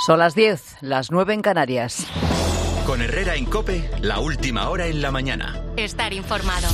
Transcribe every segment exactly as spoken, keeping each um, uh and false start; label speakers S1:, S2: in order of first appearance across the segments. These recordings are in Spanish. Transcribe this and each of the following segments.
S1: Son las diez, las nueve en Canarias.
S2: Con Herrera en COPE, la última hora en la mañana.
S3: Estar informado.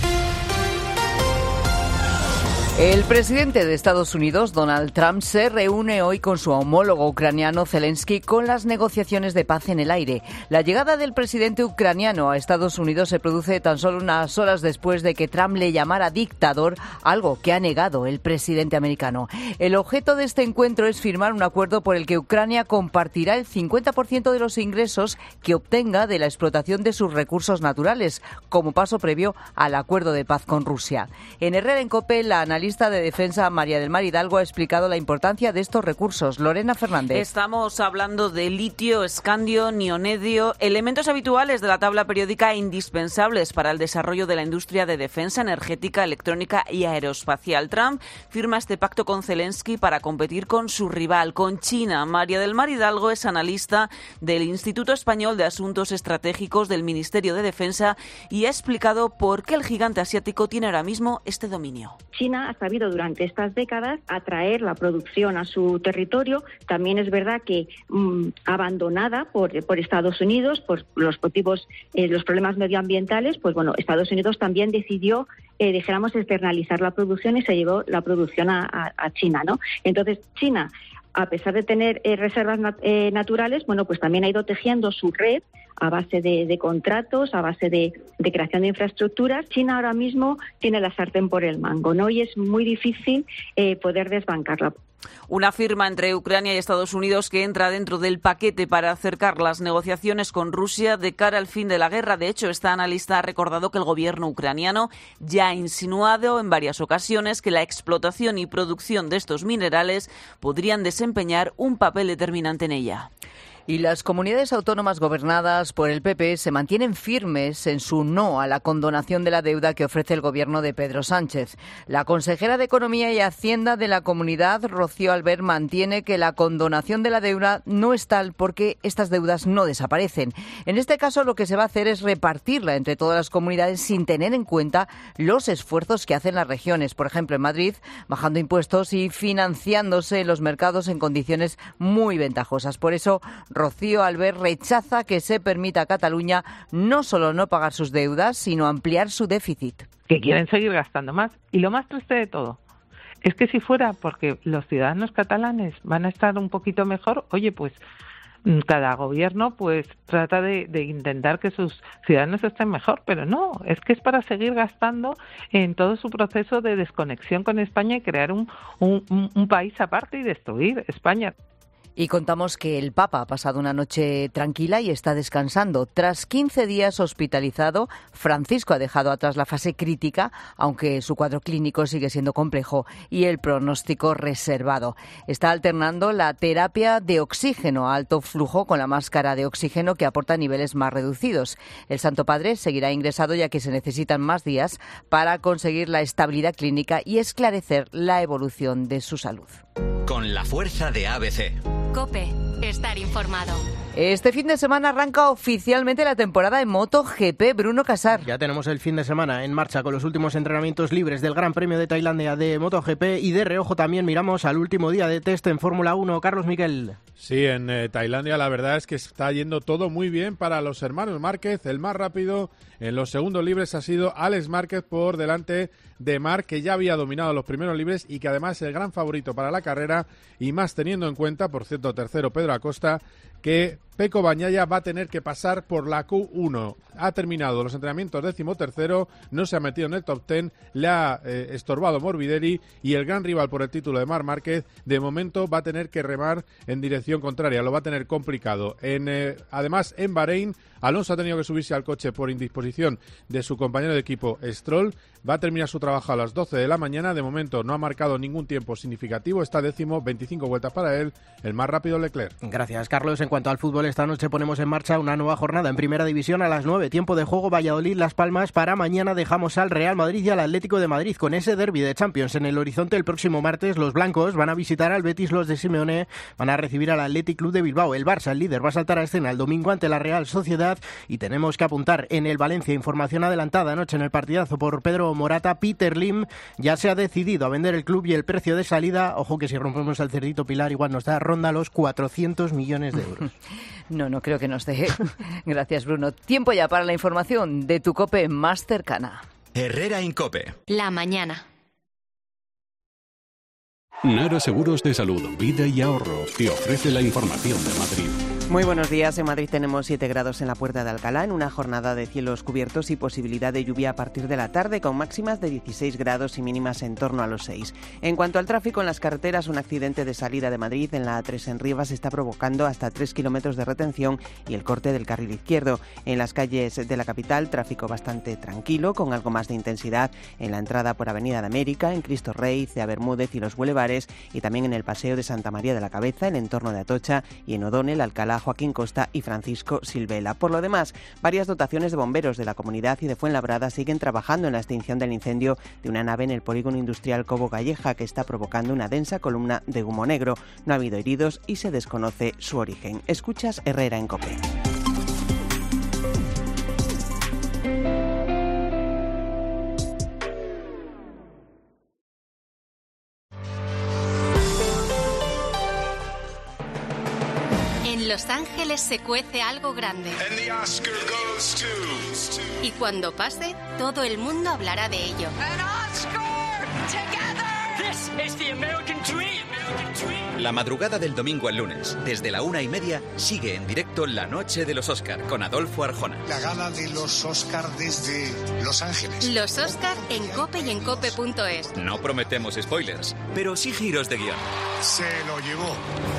S1: El presidente de Estados Unidos, Donald Trump, se reúne hoy con su homólogo ucraniano Zelensky con las negociaciones de paz en el aire. La llegada del presidente ucraniano a Estados Unidos se produce tan solo unas horas después de que Trump le llamara dictador, algo que ha negado el presidente americano. El objeto de este encuentro es firmar un acuerdo por el que Ucrania compartirá el cincuenta por ciento de los ingresos que obtenga de la explotación de sus recursos naturales, como paso previo al acuerdo de paz con Rusia. En Herrera en COPE, la analista de Defensa María del Mar Hidalgo ha explicado la importancia de estos recursos. Lorena Fernández.
S4: Estamos hablando de litio, escandio, nionedio, elementos habituales de la tabla periódica e indispensables para el desarrollo de la industria de defensa energética, electrónica y aeroespacial. Trump firma este pacto con Zelensky para competir con su rival, con China. María del Mar Hidalgo es analista del Instituto Español de Asuntos Estratégicos del Ministerio de Defensa y ha explicado por qué el gigante asiático tiene ahora mismo este dominio.
S5: China ha sabido durante estas décadas atraer la producción a su territorio. También es verdad que mmm, abandonada por, por Estados Unidos por los motivos, eh, los problemas medioambientales, pues bueno, Estados Unidos también decidió, eh, dijéramos, externalizar la producción y se llevó la producción a, a, a China, ¿no? Entonces, China, a pesar de tener eh, reservas nat- eh, naturales, bueno, pues también ha ido tejiendo su red a base de, de contratos, a base de, de creación de infraestructuras. China ahora mismo tiene la sartén por el mango, ¿no? Y es muy difícil eh, poder desbancarla.
S4: Una firma entre Ucrania y Estados Unidos que entra dentro del paquete para acercar las negociaciones con Rusia de cara al fin de la guerra. De hecho, esta analista ha recordado que el gobierno ucraniano ya ha insinuado en varias ocasiones que la explotación y producción de estos minerales podrían desempeñar un papel determinante en ella.
S1: Y las comunidades autónomas gobernadas por el P P se mantienen firmes en su no a la condonación de la deuda que ofrece el gobierno de Pedro Sánchez. La consejera de Economía y Hacienda de la comunidad, Rocío Albert, mantiene que la condonación de la deuda no es tal porque estas deudas no desaparecen. En este caso, lo que se va a hacer es repartirla entre todas las comunidades sin tener en cuenta los esfuerzos que hacen las regiones. Por ejemplo, en Madrid, bajando impuestos y financiándose en los mercados en condiciones muy ventajosas. Por eso, Rocío Albert rechaza que se permita a Cataluña no solo no pagar sus deudas, sino ampliar su déficit.
S6: Que quieren seguir gastando más. Y lo más triste de todo es que si fuera porque los ciudadanos catalanes van a estar un poquito mejor, oye, pues cada gobierno pues trata de, de intentar que sus ciudadanos estén mejor, pero no, es que es para seguir gastando en todo su proceso de desconexión con España y crear un, un, un país aparte y destruir España.
S1: Y contamos que el Papa ha pasado una noche tranquila y está descansando. Tras quince días hospitalizado, Francisco ha dejado atrás la fase crítica, aunque su cuadro clínico sigue siendo complejo y el pronóstico reservado. Está alternando la terapia de oxígeno a alto flujo con la máscara de oxígeno que aporta niveles más reducidos. El Santo Padre seguirá ingresado ya que se necesitan más días para conseguir la estabilidad clínica y esclarecer la evolución de su salud.
S2: Con la fuerza de A B C.
S3: COPE, estar informado.
S1: Este fin de semana arranca oficialmente la temporada de MotoGP. Bruno Casar.
S7: Ya tenemos el fin de semana en marcha con los últimos entrenamientos libres del Gran Premio de Tailandia de MotoGP y de reojo también miramos al último día de test en Fórmula uno. Carlos Miquel.
S8: Sí, en eh, Tailandia la verdad es que está yendo todo muy bien para los hermanos Márquez. El más rápido en los segundos libres ha sido Alex Márquez por delante de Marc, que ya había dominado los primeros libres y que además es el gran favorito para la carrera, y más teniendo en cuenta, por cierto, tercero Pedro Acosta, que Pecco Bagnaia va a tener que pasar por la Q uno. Ha terminado los entrenamientos décimo tercero, no se ha metido en el top ten, le ha eh, estorbado Morbidelli, y el gran rival por el título de Marc Márquez, de momento va a tener que remar en dirección contraria, lo va a tener complicado. En, eh, además, en Bahrein, Alonso ha tenido que subirse al coche por indisposición de su compañero de equipo Stroll. Va a terminar su trabajo a las doce de la mañana. De momento no ha marcado ningún tiempo significativo. Está décimo, veinticinco vueltas para él, el más rápido Leclerc.
S7: Gracias, Carlos. En cuanto al fútbol, esta noche ponemos en marcha una nueva jornada en Primera División a las nueve. Tiempo de juego Valladolid-Las Palmas. Para mañana dejamos al Real Madrid y al Atlético de Madrid con ese derbi de Champions en el horizonte. El próximo martes los blancos van a visitar al Betis, los de Simeone van a recibir al Athletic Club de Bilbao. El Barça, el líder, va a saltar a escena el domingo ante la Real Sociedad Sociedad. Y tenemos que apuntar en el Valencia, información adelantada anoche en el partidazo por Pedro Morata, Peter Lim ya se ha decidido a vender el club y el precio de salida, ojo que si rompemos el cerdito Pilar igual nos da, ronda los cuatrocientos millones de euros.
S1: No, no creo que nos deje. Gracias, Bruno. Tiempo ya para la información de tu COPE más cercana.
S2: Herrera Incope.
S3: La mañana.
S9: Nara Seguros de Salud, Vida y Ahorro te ofrece la información de Madrid.
S10: Muy buenos días. En Madrid tenemos siete grados en la Puerta de Alcalá, en una jornada de cielos cubiertos y posibilidad de lluvia a partir de la tarde, con máximas de dieciséis grados y mínimas en torno a los seis. En cuanto al tráfico en las carreteras, un accidente de salida de Madrid en la A tres en Rivas está provocando hasta tres kilómetros de retención y el corte del carril izquierdo. En las calles de la capital, tráfico bastante tranquilo, con algo más de intensidad en la entrada por Avenida de América, en Cristo Rey, Cea Bermúdez y los bulevares, y también en el Paseo de Santa María de la Cabeza, el entorno de Atocha, y en O'Donnell, Alcalá, Joaquín Costa y Francisco Silvela. Por lo demás, varias dotaciones de bomberos de la comunidad y de Fuenlabrada siguen trabajando en la extinción del incendio de una nave en el polígono industrial Cobo Calleja, que está provocando una densa columna de humo negro. No ha habido heridos y se desconoce su origen. Escuchas Herrera en COPE.
S3: En Los Ángeles se cuece algo grande. Y cuando pase, todo el mundo hablará de ello.
S2: La madrugada del domingo al lunes, desde la una y media, sigue en directo La Noche de los Oscar con Adolfo Arjona.
S11: La gala de los Oscar desde Los Ángeles.
S3: Los Oscar en COPE y en cope punto es.
S2: No prometemos spoilers, pero sí giros de guión.
S11: Se lo llevó.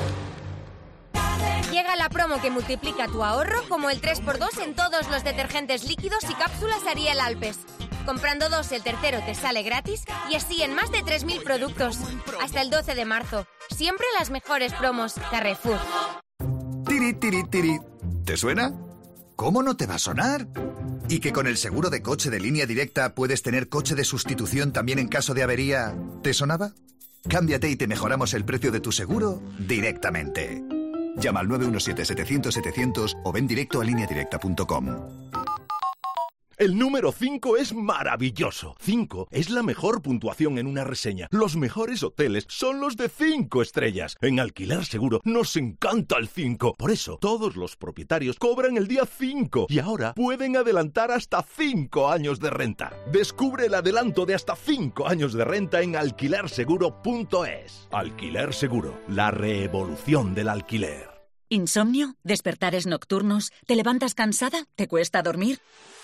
S12: Llega la promo que multiplica tu ahorro como el tres por dos en todos los detergentes líquidos y cápsulas Ariel Alpes. Comprando dos, el tercero te sale gratis y así en más de tres mil productos. Hasta el doce de marzo. Siempre las mejores promos. Carrefour.
S13: Tiri, tiri, tiri. ¿Te suena? ¿Cómo no te va a sonar? ¿Y que con el seguro de coche de Línea Directa puedes tener coche de sustitución también en caso de avería? ¿Te sonaba? Cámbiate y te mejoramos el precio de tu seguro directamente. Llama al nueve uno siete, setecientos, setecientos o ven directo a línea directa punto com.
S14: El número cinco es maravilloso. cinco es la mejor puntuación en una reseña. Los mejores hoteles son los de cinco estrellas. En Alquiler Seguro nos encanta el cinco. Por eso, todos los propietarios cobran el día cinco y ahora pueden adelantar hasta cinco años de renta. Descubre el adelanto de hasta cinco años de renta en alquiler seguro punto es. Alquiler Seguro, la revolución del alquiler.
S15: ¿Insomnio? ¿Despertares nocturnos? ¿Te levantas cansada? ¿Te cuesta dormir?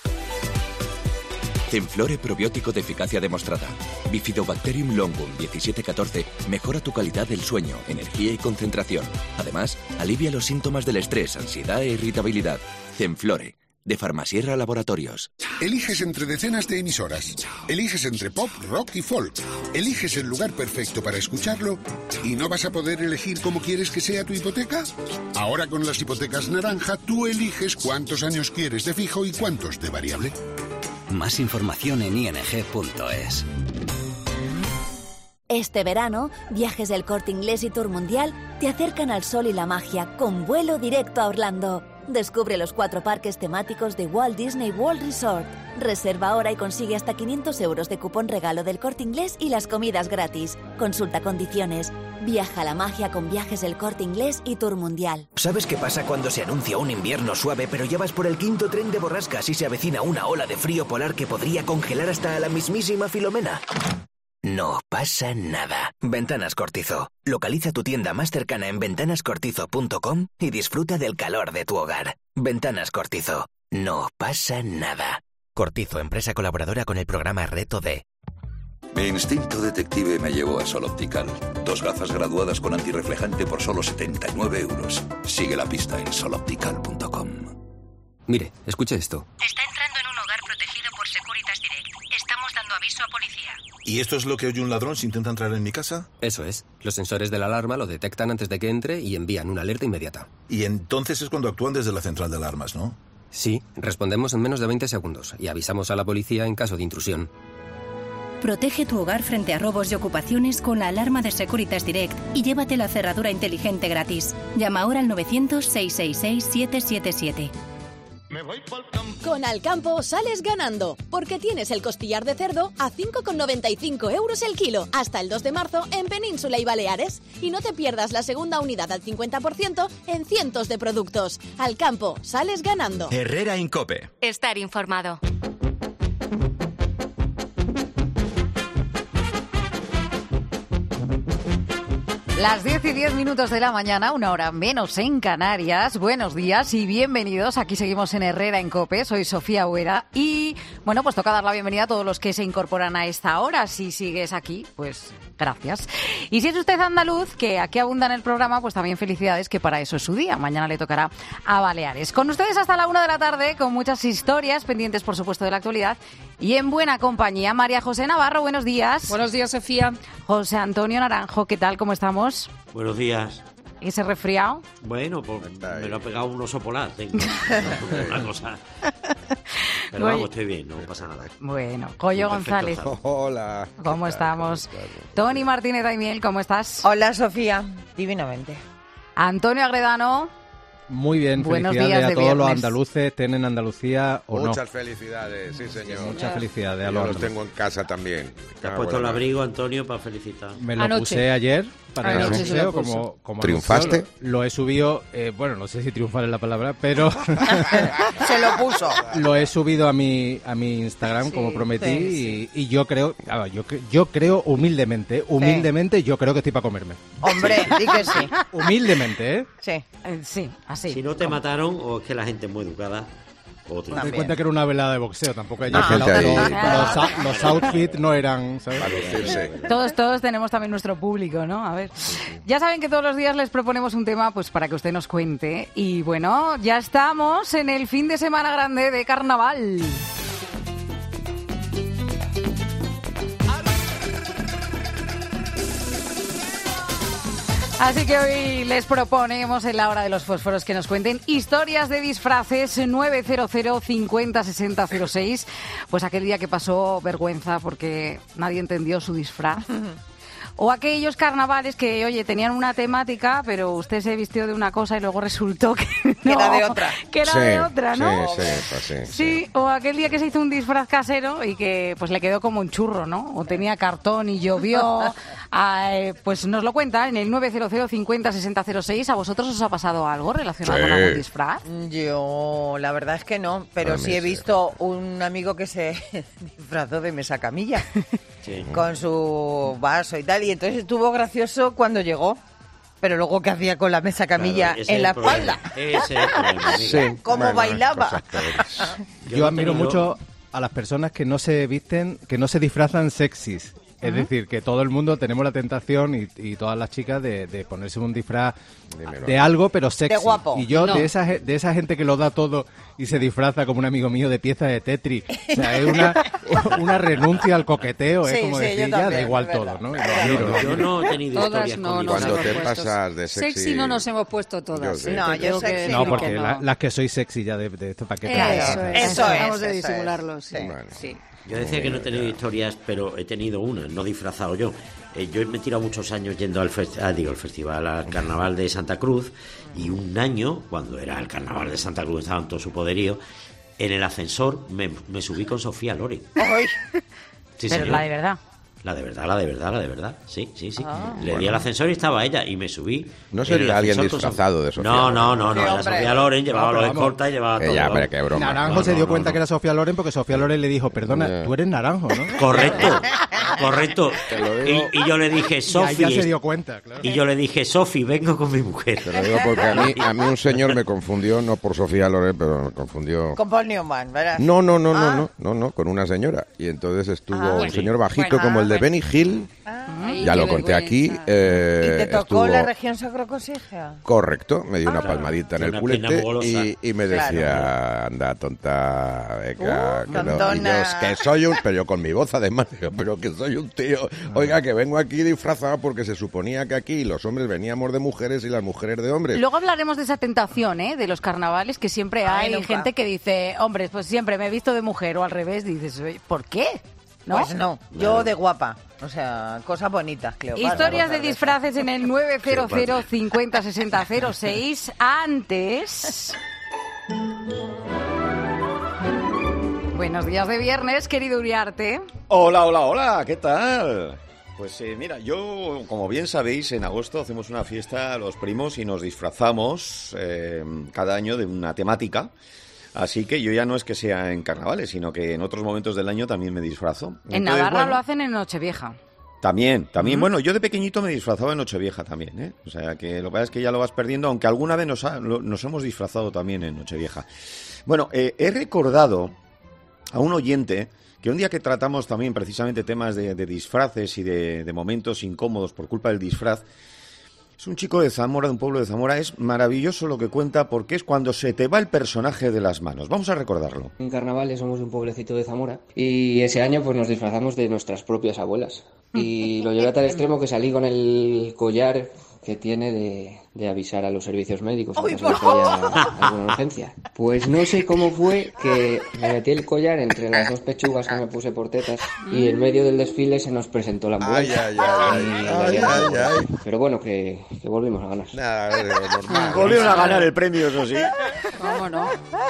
S16: Zenflore probiótico de eficacia demostrada. Bifidobacterium longum diecisiete catorce mejora tu calidad del sueño, energía y concentración. Además, alivia los síntomas del estrés, ansiedad e irritabilidad. Zenflore, de Farmasierra Laboratorios.
S11: Eliges entre decenas de emisoras. Eliges entre pop, rock y folk. Eliges el lugar perfecto para escucharlo y no vas a poder elegir cómo quieres que sea tu hipoteca. Ahora con las hipotecas naranja, tú eliges cuántos años quieres de fijo y cuántos de variable.
S17: Más información en i n g punto es.
S18: Este verano, Viajes del Corte Inglés y Tour Mundial te acercan al sol y la magia con vuelo directo a Orlando. Descubre los cuatro parques temáticos de Walt Disney World Resort. Reserva ahora y consigue hasta quinientos euros de cupón regalo del Corte Inglés y las comidas gratis. Consulta condiciones. Viaja a la magia con Viajes del Corte Inglés y Tour Mundial.
S17: ¿Sabes qué pasa cuando se anuncia un invierno suave, pero ya vas por el quinto tren de borrascas y se avecina una ola de frío polar que podría congelar hasta a la mismísima Filomena? No pasa nada. Ventanas Cortizo. Localiza tu tienda más cercana en ventanas cortizo punto com y disfruta del calor de tu hogar. Ventanas Cortizo. No pasa nada. Cortizo, empresa colaboradora con el programa Reto D.
S19: Mi instinto detective me llevó a Sol Optical. Dos gafas graduadas con antirreflejante por solo setenta y nueve euros. Sigue la pista en sol optical punto com.
S20: Mire, escuche esto.
S21: Está entrando en un hogar protegido por Securitas Direct. Estamos dando aviso a policía.
S22: ¿Y esto es lo que oye un ladrón si intenta entrar en mi casa?
S20: Eso es. Los sensores de la alarma lo detectan antes de que entre y envían una alerta inmediata.
S22: Y entonces es cuando actúan desde la central de alarmas, ¿no?
S20: Sí, respondemos en menos de veinte segundos y avisamos a la policía en caso de intrusión.
S23: Protege tu hogar frente a robos y ocupaciones con la alarma de Securitas Direct y llévate la cerradura inteligente gratis. Llama ahora al novecientos, seiscientos sesenta y seis, siete siete siete.
S4: Con Alcampo sales ganando, porque tienes el costillar de cerdo a cinco con noventa y cinco euros el kilo, hasta el dos de marzo en Península y Baleares. Y no te pierdas la segunda unidad al cincuenta por ciento en cientos de productos. Alcampo, sales ganando.
S2: Herrera Incope.
S3: Estar informado.
S1: Las diez y diez minutos de la mañana, una hora menos en Canarias. Buenos días y bienvenidos. Aquí seguimos en Herrera en COPE. Soy Sofía Huera y, bueno, pues toca dar la bienvenida a todos los que se incorporan a esta hora. Si sigues aquí, pues gracias. Y si es usted andaluz, que aquí abunda en el programa, pues también felicidades, que para eso es su día. Mañana le tocará a Baleares. Con ustedes hasta la una de la tarde, con muchas historias pendientes, por supuesto, de la actualidad. Y en buena compañía, María José Navarro, buenos días.
S5: Buenos días, Sofía.
S1: José Antonio Naranjo, ¿qué tal? ¿Cómo estamos?
S6: Buenos días.
S1: ¿Y ese resfriado?
S6: Bueno, pues me lo ha pegado un oso polar. Tengo una cosa. Pero
S1: Goy...
S6: vamos, estoy bien, no pasa nada.
S1: Bueno, Goyo González.
S24: Hola.
S1: ¿Cómo estamos? Tony Martínez Daimiel, ¿cómo estás?
S25: Hola, Sofía. Divinamente.
S1: Antonio Agredano.
S26: Muy bien,
S1: Buenos
S26: felicidades
S1: días
S26: a todos
S1: viernes.
S26: los andaluces, estén en Andalucía o
S24: Muchas
S26: no.
S24: Muchas felicidades, sí señor.
S26: Muchas felicidades a
S24: Yo
S26: los
S24: los tengo en casa también.
S6: ¿Te has puesto el abrigo, Antonio, para felicitar?
S26: Me lo
S6: Anoche.
S26: puse ayer para el
S6: Anoche se lo
S26: anuncio,
S6: puso.
S26: como, como
S24: ¿Triunfaste?
S26: anunció, Lo, lo he subido, eh, bueno, no sé si triunfar es la palabra, pero
S25: Se lo puso.
S26: lo he subido a mi a mi Instagram,
S25: Sí,
S26: como prometí,
S25: sí,
S26: y, y yo creo, a ver, yo, cre- yo creo humildemente, humildemente, yo creo que estoy para comerme.
S25: Hombre, di que sí.
S26: Humildemente, ¿eh?
S25: Sí.
S1: Eh, sí, así.
S6: Si no te mataron, o es que la gente es muy educada, o
S26: Me di cuenta que era una velada de boxeo, tampoco ella.
S24: Hay gente
S26: los,
S24: ahí.
S26: los, los- los outfits no eran, ¿sabes?
S24: Para lucirse.
S1: Todos, todos tenemos también nuestro público, ¿no? A ver. Ya saben que todos los días les proponemos un tema, pues para que usted nos cuente. Y bueno, ya estamos en el fin de semana grande de carnaval. Así que hoy les proponemos en la hora de los fósforos que nos cuenten historias de disfraces. Nueve cero cero cincuenta sesenta cero seis. Pues aquel día que pasó vergüenza porque nadie entendió su disfraz. O aquellos carnavales que, oye, tenían una temática, pero usted se vistió de una cosa y luego resultó que no,
S25: Que era de otra.
S1: Que era
S24: Sí,
S1: de otra, ¿no?
S24: Sí, sí, pues sí,
S1: Sí, o aquel día que se hizo un disfraz casero y que pues le quedó como un churro, ¿no? O tenía cartón y llovió. Ah, eh, pues nos lo cuentan en el nueve cero cero cincuenta sesenta cero seis. ¿A vosotros os ha pasado algo relacionado
S24: Sí.
S1: con algún disfraz?
S25: Yo, la verdad es que no, pero
S24: A mí
S25: sí he
S24: sí.
S25: visto un amigo que se disfrazó de mesa camilla
S6: Sí.
S25: con su vaso y tal, y entonces estuvo gracioso cuando llegó. Pero luego, ¿qué hacía con la mesa camilla
S6: Claro, ese es
S25: en la
S6: el problema.
S25: espalda?
S6: Ese es el problema, amiga.
S24: Sí.
S25: ¿Cómo
S24: Bueno,
S25: bailaba?
S24: cosas peores.
S26: Yo,
S6: Yo he
S26: admiro
S6: tenido-
S26: mucho a las personas que no se visten, que no se disfrazan sexys. Es decir, que todo el mundo tenemos la tentación y, y todas las chicas de, de ponerse un disfraz
S24: Dímelo.
S26: de algo, pero sexy.
S25: De guapo.
S26: Y yo
S25: No.
S26: de esa ge- de esa gente que lo da todo y se disfraza como un amigo mío de pieza de Tetris. O sea, es una, una renuncia al coqueteo, es
S25: Sí,
S26: como
S25: sí,
S26: decir,
S25: yo
S26: ya
S25: también,
S26: da igual
S25: es
S26: todo,
S25: verdad.
S26: ¿no? Y lo admiro, lo
S6: Yo
S26: admiro.
S6: no he tenido
S27: Todas
S6: historias
S27: no,
S6: con
S27: no
S6: disfraces.
S24: Cuando te
S27: hemos puesto.
S24: pasas de sexy.
S27: Sexy no nos hemos puesto todas.
S24: Yo sí.
S27: ¿eh?
S25: No,
S27: Te
S25: yo
S27: tengo que
S25: sexy
S26: No,
S25: no.
S26: porque
S25: que
S26: la- las que sois sexy ya de, de esto para qué
S25: Eso
S26: tal.
S25: es,
S27: Eso es,
S25: eso
S27: tratamos
S25: es,
S27: de
S25: eso
S27: disimularlo,
S25: es.
S27: sí.
S24: Bueno.
S27: sí.
S6: Yo decía que no he tenido historias, pero he tenido una, no disfrazado yo. Eh, yo me he tirado muchos años yendo al, festi- ah, digo, al festival, al carnaval de Santa Cruz, y un año, cuando era el carnaval de Santa Cruz, estaba en todo su poderío, en el ascensor me, me subí con Sofía Loren.
S25: Ay,
S6: Sí,
S1: Pero
S6: señor.
S1: la de verdad.
S6: La de verdad, la de verdad, la de verdad. Sí, sí, sí.
S25: Ah.
S6: Le di al ascensor y estaba ella y me subí.
S24: No
S6: en
S24: sería
S6: el
S24: alguien
S6: ascensor con
S24: disfrazado
S6: Sofía.
S24: de Sofía
S6: No,
S24: Loren.
S6: no, no, no.
S25: Sí,
S6: Era
S25: hombre.
S6: Sofía Loren, llevaba
S26: No, pero
S6: los
S26: vamos.
S6: escoltas y llevaba
S24: Que
S6: todo.
S24: ya, hombre, qué broma.
S26: Naranjo
S6: No,
S26: se
S6: no,
S26: dio
S6: no,
S26: cuenta
S6: no.
S26: que era Sofía Loren porque Sofía Loren le dijo, perdona,
S24: Yeah.
S26: tú eres naranjo, ¿no?
S6: Correcto, correcto.
S24: Te lo digo.
S6: Y, y yo le dije,
S26: Y ahí
S6: Sofi.
S26: ya se dio cuenta, claro.
S6: Y yo le dije, Sofi, vengo con mi mujer.
S24: Te lo digo porque a mí, a mí un señor me confundió, no por Sofía Loren, pero me confundió.
S25: con Paul Newman, ¿verdad?
S24: No, no, no,
S25: Ah.
S24: no, no, no, no, con una señora. Y entonces estuvo
S25: Ah,
S24: un
S6: bueno.
S24: señor bajito
S25: Bueno,
S24: como el de
S25: bueno.
S24: Benny Hill.
S27: Ay,
S24: Ya
S27: qué
S24: lo conté aquí.
S27: vergüenza.
S24: eh,
S25: ¿Y te tocó
S24: estuvo-
S25: la región sacrocoxígea?
S24: Correcto, me dio una
S25: Ah.
S24: palmadita en
S6: Tiene
S24: el
S6: una
S24: culete
S6: pierna golosa.
S24: y, y me
S25: Claro.
S24: decía, anda, tonta, venga,
S25: Uh,
S24: que no. Y yo,
S25: tontona.
S24: "Es que soy un, pero yo con mi voz además, digo, pero que soy un tío, oiga, que vengo aquí disfrazado porque se suponía que aquí los hombres veníamos de mujeres y las mujeres de hombres.
S1: Luego hablaremos de esa tentación, ¿eh? De los carnavales, que siempre
S25: Ay,
S1: hay
S25: nunca.
S1: gente que dice, hombre, pues siempre me he visto de mujer, o al revés, dices, "Oye, ¿por qué? ¿No?
S25: Pues no, yo de guapa. O sea, cosas bonitas, Cleopatra.
S1: Historias de
S25: cosas
S1: disfraces en el nueve cero cero cincuenta sesenta cero seis. Antes...
S27: Buenos días de viernes, querido Uriarte.
S5: Hola, hola, hola, ¿qué tal? Pues eh, mira, yo, como bien sabéis, en agosto hacemos una fiesta a los primos y nos disfrazamos eh, cada año de una temática. Así que yo ya no es que sea en carnavales, sino que en otros momentos del año también me disfrazo.
S27: En
S5: Entonces,
S27: Navarra
S5: bueno,
S27: lo hacen en Nochevieja.
S5: También, también.
S27: ¿Mm?
S5: Bueno, yo de pequeñito me disfrazaba en Nochevieja también, ¿eh? O sea, que lo que pasa es que ya lo vas perdiendo, aunque alguna vez nos, ha, lo, nos hemos disfrazado también en Nochevieja. Bueno, eh, he recordado a un oyente que un día que tratamos también precisamente temas de, de disfraces y de, de momentos incómodos por culpa del disfraz, es un chico de Zamora, de un pueblo de Zamora. Es maravilloso lo que cuenta porque es cuando se te va el personaje de las manos. Vamos a recordarlo.
S7: En carnavales somos un pueblecito de Zamora y ese año pues nos disfrazamos de nuestras propias abuelas. Y lo llevé a tal extremo que salí con el collar que tiene de, de avisar a los servicios médicos en caso de que haya alguna urgencia. Pues no sé cómo fue que me metí el collar entre las dos pechugas que me puse por tetas y en medio del desfile se nos presentó la ambulancia.
S24: Ay, ay, ay,
S7: Y
S24: ay, ay, ay.
S7: Pero bueno, que, que volvimos a ganar.
S24: Nah, eh, normal.
S5: Volvieron a ganar el premio, eso sí.
S27: ¿Cómo no?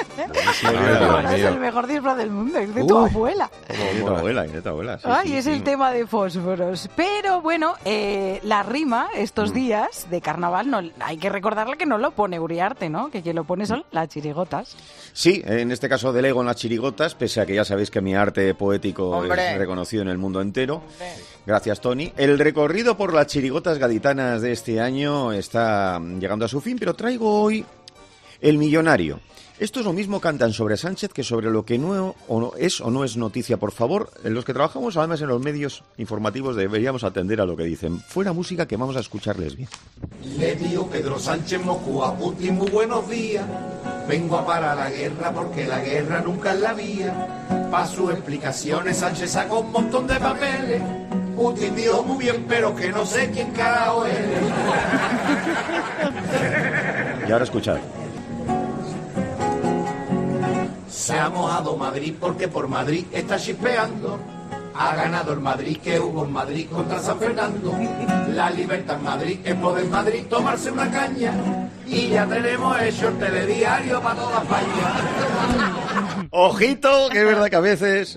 S24: Ay,
S27: Es el mejor disfraz del mundo, es de
S5: Uy.
S27: tu abuela.
S5: De tu abuela, de tu abuela. Sí,
S27: Ay,
S5: sí,
S27: es
S5: sí.
S27: el tema de fósforos. Pero bueno, eh, la rima estos días de carnaval, no, hay que recordarle que no lo pone Uriarte, ¿no? Que quien lo pone son las chirigotas.
S5: Sí, en este caso delego en las chirigotas, pese a que ya sabéis que mi arte poético
S27: Hombre.
S5: es reconocido en el mundo entero. Gracias, Tony. El recorrido por las chirigotas gaditanas de este año está llegando a su fin, pero traigo hoy El Millonario. Esto es lo mismo cantan sobre Sánchez que sobre lo que no, o no es o no es noticia. Por favor, los que trabajamos además en los medios informativos deberíamos atender a lo que dicen. Fuera música, que vamos a escucharles bien.
S8: Le dio Pedro Sánchez Moscú a Putin muy buenos días. Vengo a parar la guerra porque la guerra nunca es la vía. Para sus explicaciones Sánchez sacó un montón de papeles. Putin dijo muy bien, pero que no sé quién carajo es.
S5: Y ahora escuchad.
S8: Se ha mojado Madrid porque por Madrid está chispeando. Ha ganado el Madrid que hubo en Madrid contra San Fernando. La libertad en Madrid, el poder en Madrid, tomarse una caña. Y ya tenemos hecho el telediario para toda España.
S5: Ojito, que es verdad que a veces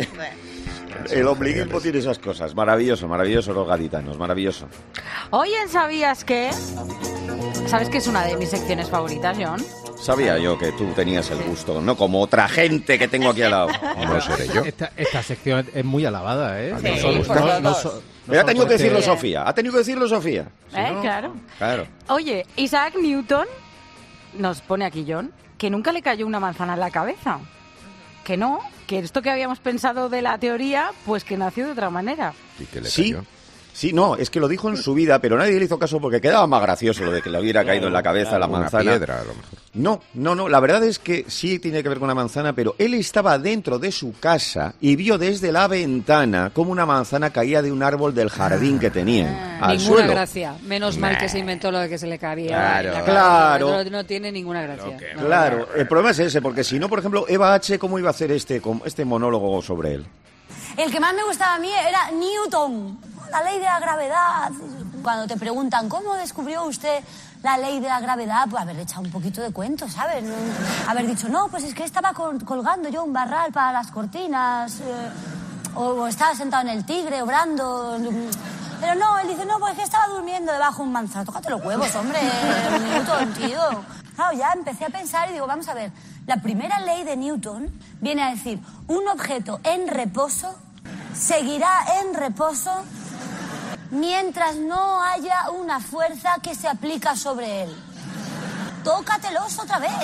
S5: el ombliguismo tiene esas cosas. Maravilloso, maravilloso los gaditanos, maravilloso.
S27: Oye, ¿sabías que? ¿Sabes que es una de mis secciones favoritas, John?
S5: Sabía yo que tú tenías el gusto, no como otra gente que tengo aquí al lado. No seré yo.
S26: Esta, esta sección es muy alabada, ¿eh?
S27: Sí,
S26: No solo-
S27: por
S26: no-
S27: todos.
S26: no so- no
S5: Pero ha
S26: solo
S5: tenido que
S26: porque-
S5: decirlo Sofía, ha tenido que decirlo Sofía. Si
S27: ¿Eh?
S5: no-
S27: Claro.
S5: Claro.
S27: Oye, Isaac Newton nos pone aquí, John, que nunca le cayó una manzana en la cabeza. Que no, que esto que habíamos pensado de la teoría, pues que nació de otra manera.
S24: ¿Y qué le
S5: Sí,
S24: cayó?
S5: sí, no, es que lo dijo en su vida, pero nadie le hizo caso porque quedaba más gracioso lo de que le hubiera caído en la cabeza la
S24: Una
S5: manzana.
S24: piedra, a lo mejor.
S5: No, no, no, la verdad es que sí tiene que ver con la manzana, pero él estaba dentro de su casa y vio desde la ventana cómo una manzana caía de un árbol del jardín que tenían al
S27: Ninguna
S5: suelo.
S27: gracia. Menos mal que se inventó lo de que se le cabía.
S5: Claro.
S27: en la
S5: Claro.
S27: cabeza. No, no tiene ninguna gracia. No.
S5: Claro, el problema es ese, porque si no, por ejemplo, Eva H., ¿cómo iba a hacer este, com- este monólogo sobre él?
S9: El que más me gustaba a mí era Newton, la ley de la gravedad. Cuando te preguntan, ¿cómo descubrió usted la ley de la gravedad? Pues haber echado un poquito de cuento, ¿sabes? No, haber dicho, no, pues es que estaba col- colgando yo un barral para las cortinas, eh, o, o estaba sentado en el Tigre, obrando. Pero no, él dice, no, pues es que estaba durmiendo debajo de un manzano. Tócate los huevos, hombre, Newton, tío. Claro, ya empecé a pensar y digo, vamos a ver, la primera ley de Newton viene a decir, un objeto en reposo seguirá en reposo mientras no haya una fuerza que se aplica sobre él. Tócatelos otra vez,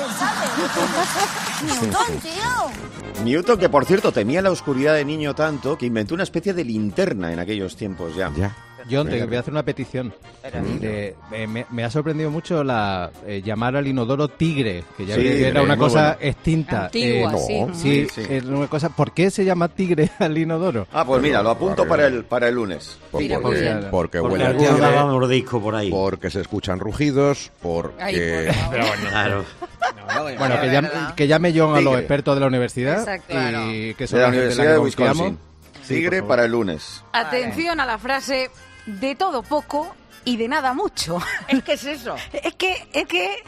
S9: ¿sabes? Newton, tío.
S5: Newton, que por cierto temía la oscuridad de niño tanto que inventó una especie de linterna en aquellos tiempos ya.
S26: John, te voy a hacer una petición. De- eh, me, me ha sorprendido mucho la eh, llamar al inodoro tigre, que ya
S5: Sí,
S26: vi que era
S5: muy
S26: una cosa
S5: bueno.
S26: extinta.
S27: Antigua,
S26: Eh,
S27: sí.
S26: no, sí,
S5: Sí.
S26: es una cosa. ¿Por qué se llama tigre al inodoro?
S5: Ah, pues mira, lo apunto para el, para el lunes.
S24: Pues
S27: Mira,
S24: porque,
S27: muy bien.
S24: porque
S6: Porque
S24: huele a
S6: algún
S24: tigre,
S6: daba mordisco por ahí.
S24: porque se escuchan rugidos, porque...
S27: Ay, por favor.
S6: Claro.
S26: Bueno, que llame, que llame John a los
S5: Tigre.
S26: expertos de la universidad
S27: Exacto.
S26: y que son
S5: De la
S26: la gente en
S5: Universidad
S26: la
S5: de
S26: que confiamos.
S5: Wisconsin.
S26: Sí,
S5: Tigre
S26: por favor.
S5: para el lunes.
S27: Atención a la frase de todo poco y de nada mucho.
S25: Es que es eso.
S27: Es que, es que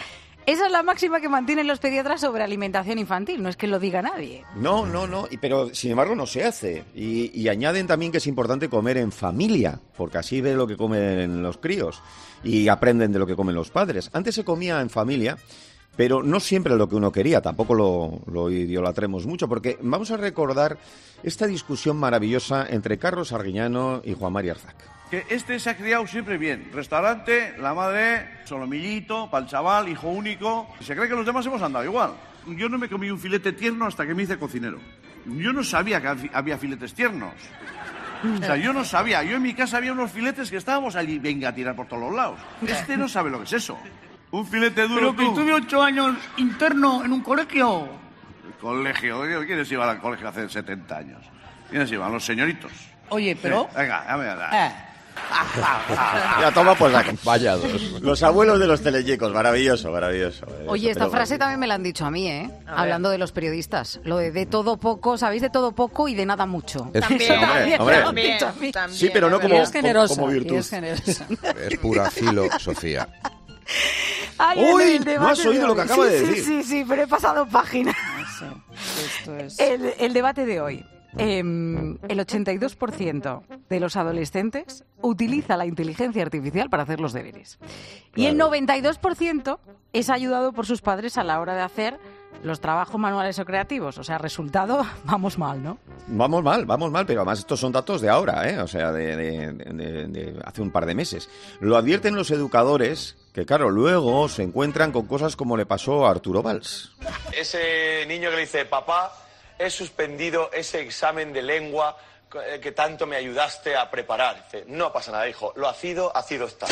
S27: Esa es la máxima que mantienen los pediatras sobre alimentación infantil, no es que lo diga nadie.
S5: No, no, no, y- pero sin embargo no se hace. Y, y añaden también que es importante comer en familia, porque así ve lo que comen los críos y aprenden de lo que comen los padres. Antes se comía en familia, pero no siempre lo que uno quería, tampoco lo, lo idolatremos mucho, porque vamos a recordar esta discusión maravillosa entre Carlos Arguiñano y Juan Mari Arzac.
S10: Que este se ha criado siempre bien. Restaurante, la madre, solomillito, pa'l chaval, hijo único. Se cree que los demás hemos andado igual. Yo no me comí un filete tierno hasta que me hice cocinero. Yo no sabía que hab- había filetes tiernos. O sea, yo no sabía. Yo en mi casa había unos filetes que estábamos allí, venga, a tirar por todos los lados. Este no sabe lo que es eso. Un filete duro.
S11: Pero que
S10: tú.
S11: estuve ocho años interno en un colegio.
S10: El colegio. ¿Quiénes iban al colegio hace setenta años? ¿Quiénes iban? Los señoritos.
S11: Oye, pero...
S10: Sí, venga, dame, dame.
S11: Eh,
S5: Ya toma pues la...
S24: Vaya dos.
S5: Los abuelos de los teleyecos, maravilloso, maravilloso.
S27: Oye, esta
S5: Pero-
S27: frase también me la han dicho a mí, ¿eh?
S5: A ver.
S27: Hablando de los periodistas. Lo de de todo poco, ¿sabéis? De todo poco y de nada mucho.
S24: Es-
S27: También,
S24: Sí, hombre,
S27: también
S24: hombre.
S27: me lo han dicho a mí.
S5: Sí, pero no como,
S27: Y es generosa,
S5: como virtud.
S27: y es generosa.
S24: Es pura filosofía.
S27: Ay, el-
S5: Uy,
S27: el
S5: ¿no
S27: debate
S5: has oído
S27: de
S5: lo que
S27: hoy.
S5: acaba
S27: Sí,
S5: de
S27: sí,
S5: decir?
S27: Sí, sí, pero he pasado página. El, el debate de hoy. Em, el ochenta y dos por ciento de los adolescentes utiliza la inteligencia artificial para hacer los deberes. Y el noventa y dos por ciento es ayudado por sus padres a la hora de hacer los trabajos manuales o creativos. O sea, resultado, vamos mal, ¿no?
S5: Vamos mal, vamos mal, pero además estos son datos de ahora, ¿eh? O sea, de, de- de- de hace un par de meses. Lo advierten los educadores, que claro, luego se encuentran con cosas como le pasó a Arturo Valls.
S12: Ese niño que le dice, papá, he suspendido ese examen de lengua eh, que tanto me ayudaste a preparar. Dice, no pasa nada, hijo, lo hacido, hacido está.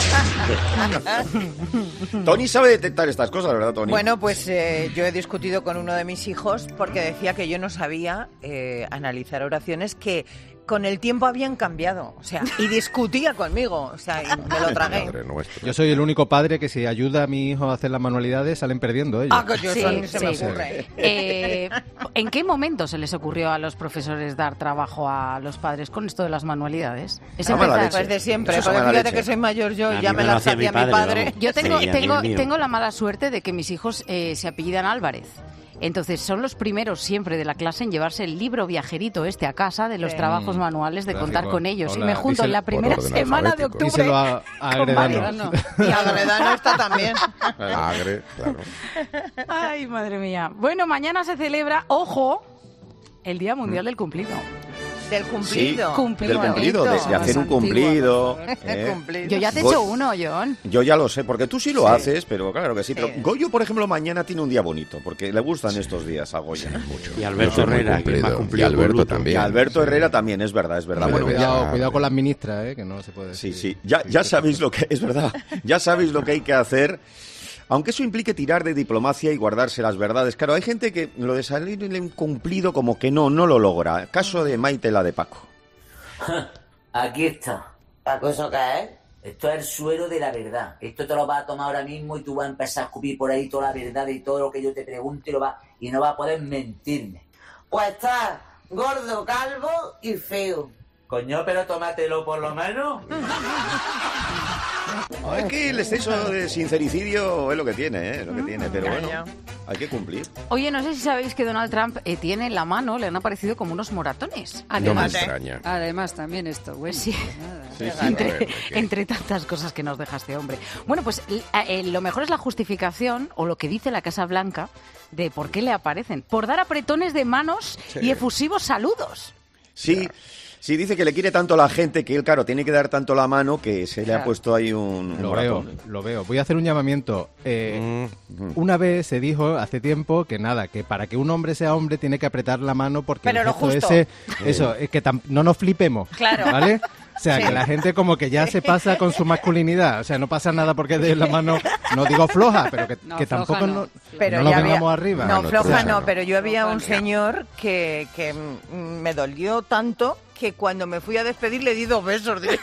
S5: Tony sabe detectar estas cosas, ¿verdad, Tony?
S25: Bueno, pues eh, yo he discutido con uno de mis hijos porque decía que yo no sabía eh, analizar oraciones que con el tiempo habían cambiado, o sea, y discutía conmigo, o sea, y me lo tragué.
S26: Yo soy el único padre que si ayuda a mi hijo a hacer las manualidades salen perdiendo ellos.
S25: Ah, que yo eso ni se me
S27: sí.
S25: ocurre.
S27: Eh, ¿En qué momento se les ocurrió a los profesores dar trabajo a los padres con esto de las manualidades? Es
S25: Ah, mala
S27: empezar-
S25: leche. Pues de siempre,
S27: Eso es
S25: porque
S27: mala
S25: fíjate
S27: leche.
S25: que soy mayor yo,
S27: A
S25: ya
S27: mí
S25: me
S27: me lo
S25: la
S27: hacía
S25: hacía
S27: mi
S25: mi
S27: padre,
S25: padre.
S27: Yo tengo,
S24: Sí, a mí
S27: tengo,
S24: el mío.
S27: tengo la mala suerte de que mis hijos eh, se apellidan Álvarez. Entonces son los primeros siempre de la clase en llevarse el libro viajerito este a casa de los
S26: Sí.
S27: trabajos manuales de
S26: Clásico.
S27: contar con ellos.
S26: Hola,
S27: y me junto
S26: díselo-
S27: en la primera
S26: por orden
S27: semana de
S26: alfabético.
S27: octubre
S26: Díselo a- a
S27: con
S26: Agredano.
S27: Mariano.
S25: Y Agredano está también.
S24: Agre, claro.
S27: Ay, madre mía. Bueno, mañana se celebra, ojo, el Día Mundial del Cumplido.
S25: Del cumplido.
S5: Sí, del cumplido, de, de hacer un cumplido. ¿eh?
S27: Yo ya te he
S5: Go-
S27: hecho uno, John.
S5: Yo ya lo sé, porque tú sí lo haces, pero claro que sí. Pero Goyo, por ejemplo, mañana tiene un día bonito, porque le gustan estos días a Goya. Mucho.
S6: Y Alberto Herrera, que más
S24: Y
S6: cumplido
S24: Alberto
S6: con Luto.
S24: también.
S5: Y Alberto Herrera también, es verdad, es verdad.
S26: Hombre,
S5: Bueno,
S26: cuidado,
S5: ya-
S26: cuidado con las ministras, ¿eh? Que no se puede decir.
S5: Sí, sí, ya, ya sabéis lo que es verdad, ya sabéis lo que hay que hacer, aunque eso implique tirar de diplomacia y guardarse las verdades. Claro, hay gente que lo de salir en cumplido como que no, no lo logra. Caso de Maite, la de Paco.
S13: Aquí está. ¿Paco eso qué es? Esto es el suero de la verdad. Esto te lo vas a tomar ahora mismo y tú vas a empezar a escupir por ahí toda la verdad y todo lo que yo te pregunte y, lo va, y no vas a poder mentirme. Pues está gordo, calvo y feo. Coño, pero tómatelo por lo menos.
S5: Es que el exceso de sincericidio es lo que tiene, ¿eh? Es lo que tiene, pero bueno, hay que cumplir.
S27: Oye, no sé si sabéis que Donald Trump eh, tiene en la mano, le han aparecido como unos moratones.
S24: No me extraña.
S27: Además, también esto, güey. Sí.
S24: Sí, sí,
S27: entre,
S24: a ver, ¿qué?
S27: entre tantas cosas que nos deja este hombre. Bueno, pues l- eh, lo mejor es la justificación, o lo que dice la Casa Blanca, de por qué le aparecen. Por dar apretones de manos
S5: Sí.
S27: y efusivos saludos.
S5: Sí, sí, dice que le quiere tanto la gente que él, claro, tiene que dar tanto la mano que se le ha
S26: Claro.
S5: puesto ahí un, un
S26: Lo veo,
S5: moratón.
S26: lo veo. Voy a hacer un llamamiento. Eh,
S5: Mm.
S26: Una vez se dijo hace tiempo que nada, que para que un hombre sea hombre tiene que apretar la mano porque
S25: Pero
S26: el
S25: lo
S26: gesto
S25: justo.
S26: ese, eso, es que tam- no nos flipemos,
S25: Claro.
S26: ¿vale? O sea,
S25: Sí.
S26: que la gente como que ya se pasa con su masculinidad. O sea, no pasa nada porque dé la mano, no digo floja, pero que,
S25: No,
S26: que
S25: floja
S26: tampoco
S25: no.
S26: no,
S25: Pero
S26: no lo
S25: ya había-
S26: vengamos arriba.
S25: No, floja
S26: Floja
S25: no, pero yo había un señor que, que mm, me dolió tanto que cuando me fui a despedir le di dos besos.
S26: yo,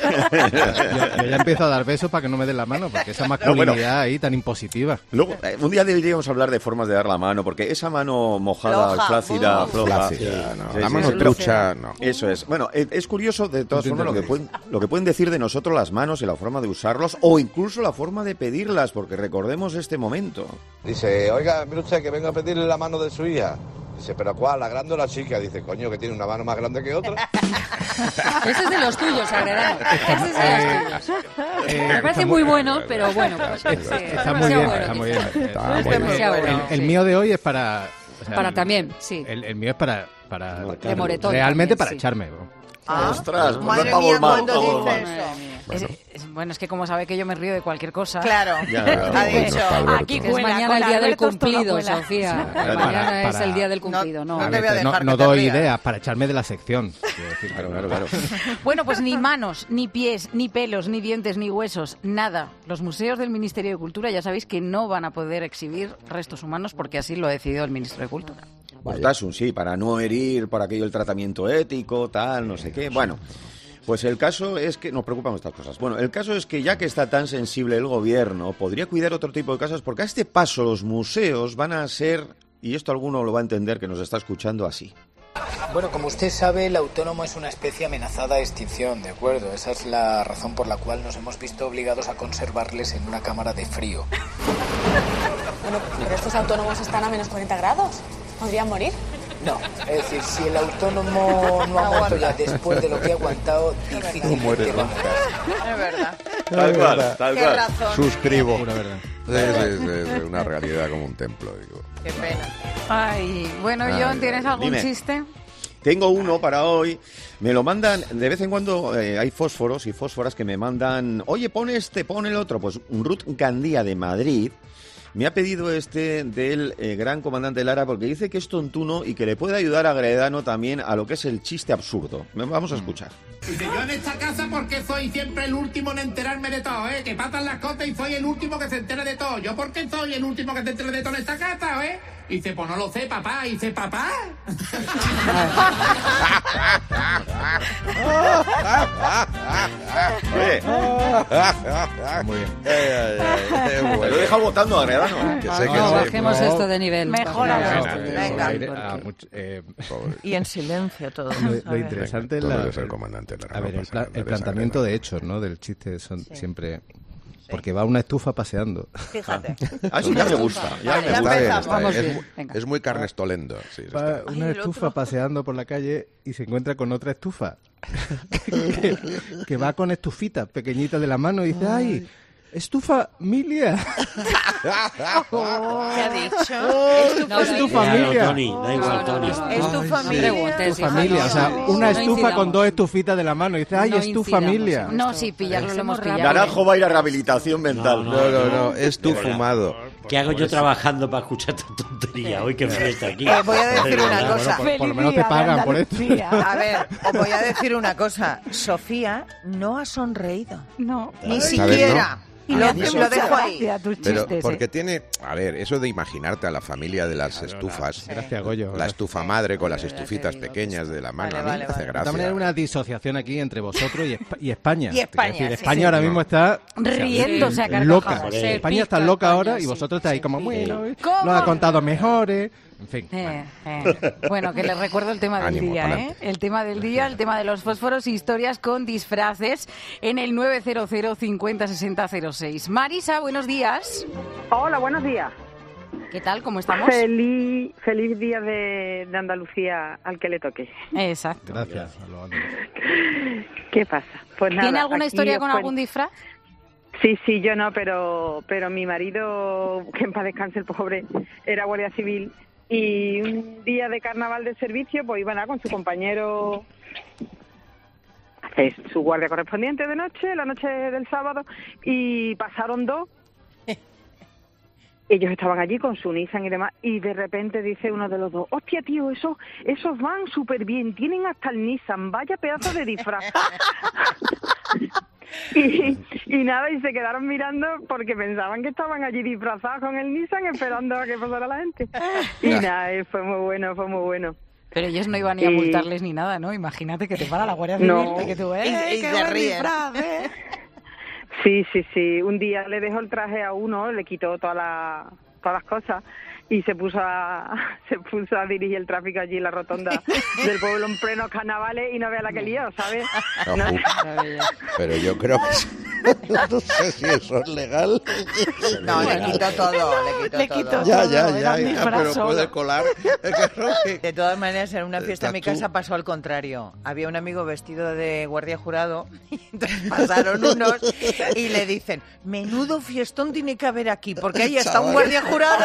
S26: yo ya empiezo a dar besos para que no me den la mano, porque esa masculinidad no, bueno, ahí tan impositiva.
S5: Luego, eh, un día deberíamos hablar de formas de dar la mano, porque esa mano mojada, floja, flácida, floja...
S24: Flácida, no. Sí, la mano sí, trucha, no.
S5: Eso es. Bueno, es, es curioso, de todas formas, lo que, pueden, lo que pueden decir de nosotros las manos y la forma de usarlos, o incluso la forma de pedirlas, porque recordemos este momento.
S14: Dice, oiga, mire usted que vengo a pedirle la mano de su hija. Dice, ¿pero cuál? ¿La grande o la chica? Dice, coño, que tiene una mano más grande que otra.
S15: Ese es de los tuyos, Agredano. Ese es de los tuyos. Eh, Me parece muy bueno, pero bueno. Pues,
S26: está, sí, está muy bien, está muy bien. Está muy bien. El, el sí. mío de hoy es para...
S15: O sea, para también, sí.
S26: El, el mío es para... para
S15: de moretón.
S26: Realmente
S15: también,
S26: para
S15: sí.
S26: echarme.
S5: Ah, ¡ostras!
S25: Madre mía, cuando dice eso.
S15: Bueno. Es, es, bueno, es que como sabe que yo me río de cualquier cosa.
S25: Claro, ya, ya, ha dicho.
S15: Aquí es mañana el día del cumplido, Sofía. Para, mañana para, es el día del cumplido, ¿no?
S25: No, no, te voy a dejar
S26: no, no
S25: que
S26: doy
S25: te
S26: ideas para echarme de la sección. Decir, claro, claro, claro.
S15: Bueno, pues ni manos, ni pies, ni pelos, ni dientes, ni huesos, nada. Los museos del Ministerio de Cultura ya sabéis que no van a poder exhibir restos humanos porque así lo ha decidido el Ministro de Cultura.
S5: Urtasun, sí, para no herir por aquello el tratamiento ético, tal, no sé qué. Bueno, pues el caso es que nos preocupan estas cosas. Bueno, el caso es que ya que está tan sensible el gobierno, podría cuidar otro tipo de cosas, porque a este paso los museos van a ser, y esto alguno lo va a entender que nos está escuchando así.
S16: Bueno, como usted sabe, el autónomo es una especie amenazada de extinción, ¿de acuerdo? Esa es la razón por la cual nos hemos visto obligados a conservarles en una cámara de frío.
S17: Bueno, pero estos autónomos están a menos cuarenta grados. ¿Podrían morir?
S16: No, es decir, si el autónomo no ha muerto ya después de lo que ha aguantado, difícilmente va a morir.
S25: Es verdad.
S5: Tal cual, tal cual.
S25: Razón.
S24: Suscribo. Una verdad. Es, es, es una realidad como un templo, digo.
S25: Qué pena.
S15: Ay, bueno, Ay, John, ¿tienes algún
S5: dime.
S15: chiste?
S5: Tengo uno para hoy. Me lo mandan, de vez en cuando eh, hay fósforos y fósforas que me mandan, oye, pon este, pon el otro. Pues Ruth Gandía de Madrid me ha pedido este del eh, gran comandante Lara porque dice que es tontuno y que le puede ayudar a Agredano también a lo que es el chiste absurdo. Vamos a escuchar.
S8: Dice, yo en esta casa porque soy siempre el último en enterarme de todo, ¿eh? Que pasan las cosas y soy el último que se entera de todo. ¿Yo por qué soy el último que se entera de todo en esta casa, eh? Y dice, pues no lo sé, papá. Y dice, ¿papá?
S5: Oye. Muy bien. Eh, eh, eh, bueno. Lo he dejado votando a Agredano.
S15: Que sé que no, sí, bajemos no. esto de nivel.
S25: Mejoralo. Venga.
S26: Venga. Eh,
S25: y en silencio todo.
S26: Lo, lo interesante es la,
S24: el comandante Lara,
S26: a ver,
S24: no
S26: el, pla, el planteamiento de hechos, ¿no? Del chiste son sí. siempre... Porque va una estufa paseando.
S25: Fíjate.
S5: Ah, eso ya me gusta. Ya
S24: vale,
S5: me gusta.
S24: Bien, está bien. Es, muy, es muy carnestolendo. Sí,
S26: va una Ay, estufa otro. paseando por la calle y se encuentra con otra estufa. que, que va con estufitas pequeñitas de la mano y dice, ¡ay! ¡Es tu familia!
S25: Oh, ¿qué ha dicho?
S26: Oh, no, es tu familia.
S6: Tony, da igual, Tony.
S25: Es tu familia.
S26: Es tu familia. O sea, una estufa no con dos estufitas de la mano. Y dice, ¡ay, no es tu familia!
S15: No, sí, pillarlo lo hemos pillado.
S5: Naranjo va a ir a rehabilitación mental.
S24: No, no, no, no es tu fumado.
S6: ¿Qué hago yo trabajando para escuchar esta tontería? Hoy que fiesta aquí.
S25: Eh, voy a decir una cosa.
S26: Bueno, por, por lo menos te pagan por esto.
S25: A ver, os voy a decir una cosa. Sofía no ha sonreído.
S15: No.
S25: Ni siquiera. Y lo, lo dejo ahí.
S24: Pero porque tiene, a ver, eso de imaginarte a la familia de las estufas,
S26: gracias, Goyo,
S24: la estufa madre con las estufitas pequeñas de la mano, vale, a mí me hace gracia.
S26: También hay una disociación aquí entre vosotros y, Esp- y España.
S25: Y España,
S26: decir,
S25: sí,
S26: España
S25: sí.
S26: ahora mismo está
S15: riéndose a
S26: loca.
S15: Sí,
S26: España está loca ahora y vosotros estáis como, bueno, lo ha contado mejores. En fin.
S15: Eh, eh. Bueno, que les recuerdo el tema del
S24: Ánimo,
S15: día, ¿eh? El tema del día, el tema de los fósforos, historias con disfraces en el nueve cero cero cincuenta sesenta cero seis. Marisa, buenos días.
S18: Hola, buenos días.
S15: ¿Qué tal? ¿Cómo estamos?
S18: Feliz, feliz día de, de Andalucía al que le toque.
S15: Exacto.
S26: Gracias.
S18: ¿Qué pasa? Pues nada,
S15: ¿Tiene alguna historia con
S18: fue...
S15: algún disfraz?
S18: Sí, sí, yo no, pero, pero mi marido, que en paz descanse el pobre, era guardia civil. Y un día de carnaval de servicio, pues iban a con su compañero a hacer su guardia correspondiente de noche, la noche del sábado, y pasaron dos. Ellos estaban allí con su Nissan y demás, y de repente dice uno de los dos, hostia, tío, esos, esos van súper bien, tienen hasta el Nissan, vaya pedazo de disfraz. Y, y nada, y se quedaron mirando porque pensaban que estaban allí disfrazados con el Nissan esperando a que pasara la gente. Y nada, fue muy bueno, fue muy bueno.
S27: Pero ellos no iban ni a
S18: Y-
S27: multarles ni nada, ¿no? Imagínate que te para la Guardia Civil
S18: No.
S27: y que tú, ¡eh,
S18: Y- y
S27: qué
S18: se
S27: buen
S18: ríen.
S27: disfraz, eh!
S18: Sí, sí, sí. Un día le dejó el traje a uno, le quitó toda la- todas las cosas y se puso a se puso a dirigir el tráfico allí en la rotonda del pueblo en plenos carnavales y no vea la que lió, ¿sabes? No.
S24: Pero yo creo que no sé si eso es legal.
S25: No, le quitó todo, le quitó
S24: Le
S25: todo.
S24: quitó Ya, ya, todo, ya, era hija, pero disfraz puede solo. colar.
S25: De todas maneras, en una fiesta en mi
S24: Estás tú.
S25: casa pasó al contrario. Había un amigo vestido de guardia jurado y entonces pasaron unos y le dicen, menudo fiestón tiene que haber aquí, porque ahí está un
S27: Chaval.
S25: guardia jurado.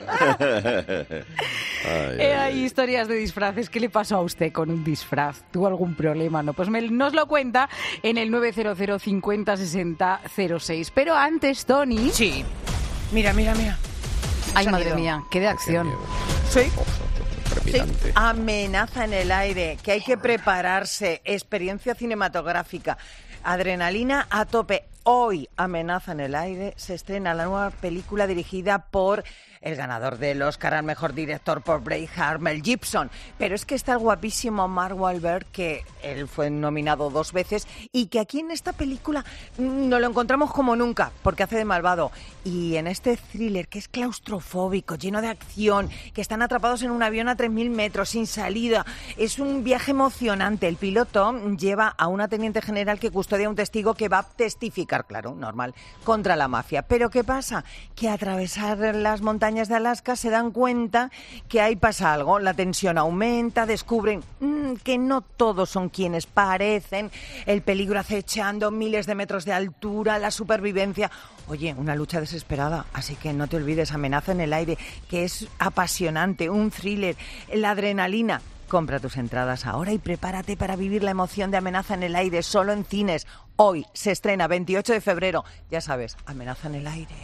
S24: Ay,
S27: Eh, hay historias de disfraces. ¿Qué le pasó a usted con un disfraz? ¿Tuvo algún problema? No, pues me, nos lo cuenta en el nueve cero cero cincuenta sesenta cero seis. Pero antes, Tony...
S25: Sí. Mira, mira, mira.
S27: Ay,
S25: Sonido.
S27: madre mía, qué de acción.
S25: Sí. Sí.
S24: Trepidante.
S25: Amenaza en el aire, que hay que prepararse, experiencia cinematográfica, adrenalina a tope. Hoy, Amenaza en el aire, se estrena la nueva película dirigida por el ganador del Oscar al mejor director por Braveheart, Mel Gibson. Pero es que está el guapísimo Mark Wahlberg, que él fue nominado dos veces y que aquí en esta película mm, nos lo encontramos como nunca, porque hace de malvado. Y en este thriller que es claustrofóbico, lleno de acción, que están atrapados en un avión a tres mil metros, sin salida, es un viaje emocionante. El piloto lleva a una teniente general que custodia a un testigo que va a testificar, claro, normal, contra la mafia. Pero ¿qué pasa? Que a atravesar las montañas de Alaska se dan cuenta que ahí pasa algo, la tensión aumenta, descubren mmm, que no todos son quienes parecen, el peligro acechando, miles de metros de altura, la supervivencia. Oye, una lucha desesperada, así que no te olvides, Amenaza en el aire, que es apasionante, un thriller, la adrenalina. Compra tus entradas ahora y prepárate para vivir la emoción de Amenaza en el aire, solo en cines. Hoy se estrena, veintiocho de febrero. Ya sabes, Amenaza en el aire.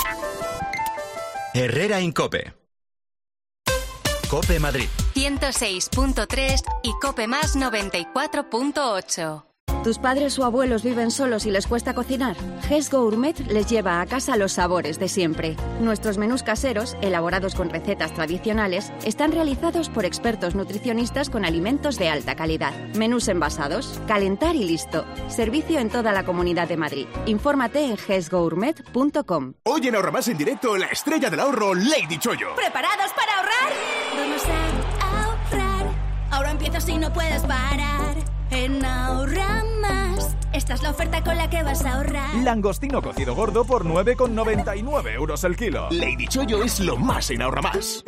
S2: Herrera Incope. Cope Madrid.
S3: ciento seis punto tres y Cope Más noventa y cuatro punto ocho.
S4: ¿Tus padres o abuelos viven solos y les cuesta cocinar? G Gourmet les lleva a casa los sabores de siempre. Nuestros menús caseros, elaborados con recetas tradicionales, están realizados por expertos nutricionistas con alimentos de alta calidad. Menús envasados, calentar y listo. Servicio en toda la Comunidad de Madrid. Infórmate en gesgourmet punto com.
S19: Hoy en Ahorra Más en directo, la estrella del ahorro, Lady Chollo.
S20: ¿Preparados para ahorrar? Vamos a ahorrar. Ahora empiezas y no puedes parar. En Ahorra Más, esta es la oferta con la que vas a ahorrar.
S19: Langostino cocido gordo por nueve con noventa y nueve euros el kilo. Lady Chollo es lo más en Ahorra Más.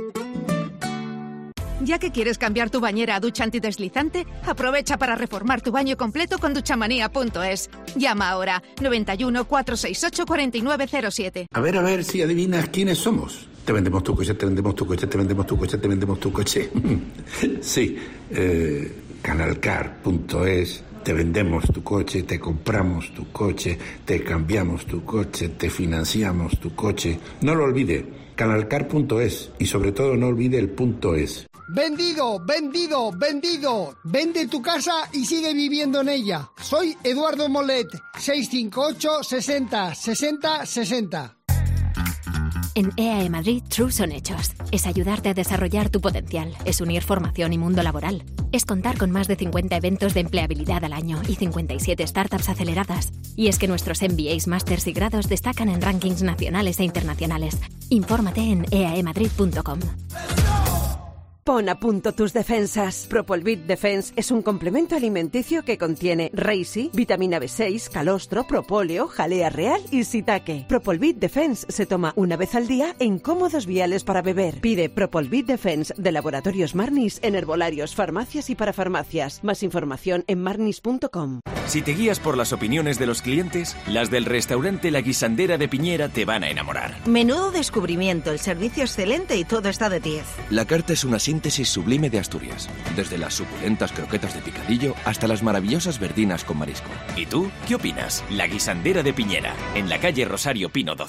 S21: Ya que quieres cambiar tu bañera a ducha antideslizante, aprovecha para reformar tu baño completo con duchamanía punto es. Llama ahora noventa y uno, cuatrocientos sesenta y ocho, cuarenta y nueve cero siete.
S8: A ver, a ver si adivinas quiénes somos. Te vendemos tu coche, te vendemos tu coche, te vendemos tu coche, te vendemos tu coche. Sí, eh, canalcar punto es. Te vendemos tu coche, te compramos tu coche, te cambiamos tu coche, te financiamos tu coche. No lo olvide, canalcar punto es y sobre todo no olvide el punto es.
S22: Vendido, vendido, vendido. Vende tu casa y sigue viviendo en ella. Soy Eduardo Molet, seiscientos cincuenta y ocho, sesenta, sesenta, sesenta.
S23: En E A E Madrid, True son hechos. Es ayudarte a desarrollar tu potencial. Es unir formación y mundo laboral. Es contar con más de cincuenta eventos de empleabilidad al año y cincuenta y siete startups aceleradas. Y es que nuestros M B As, másters y grados destacan en rankings nacionales e internacionales. Infórmate en e a e madrid punto com.
S28: Pon a punto tus defensas. Propolvit Defense es un complemento alimenticio que contiene Reishi, vitamina B seis, calostro, propóleo, jalea real y shiitake. Propolvit Defense se toma una vez al día en cómodos viales para beber. Pide Propolvit Defense de Laboratorios Marnis en herbolarios, farmacias y parafarmacias. Más información en marnis punto com.
S29: Si te guías por las opiniones de los clientes, las del restaurante La Guisandera de Piñera te van a enamorar.
S30: Menudo descubrimiento, el servicio excelente y todo está de diez.
S29: La carta es una síntesis sublime de Asturias, desde las suculentas croquetas de picadillo hasta las maravillosas verdinas con marisco. ¿Y tú qué opinas? La Guisandera de Piñera, en la calle Rosario Pino doce.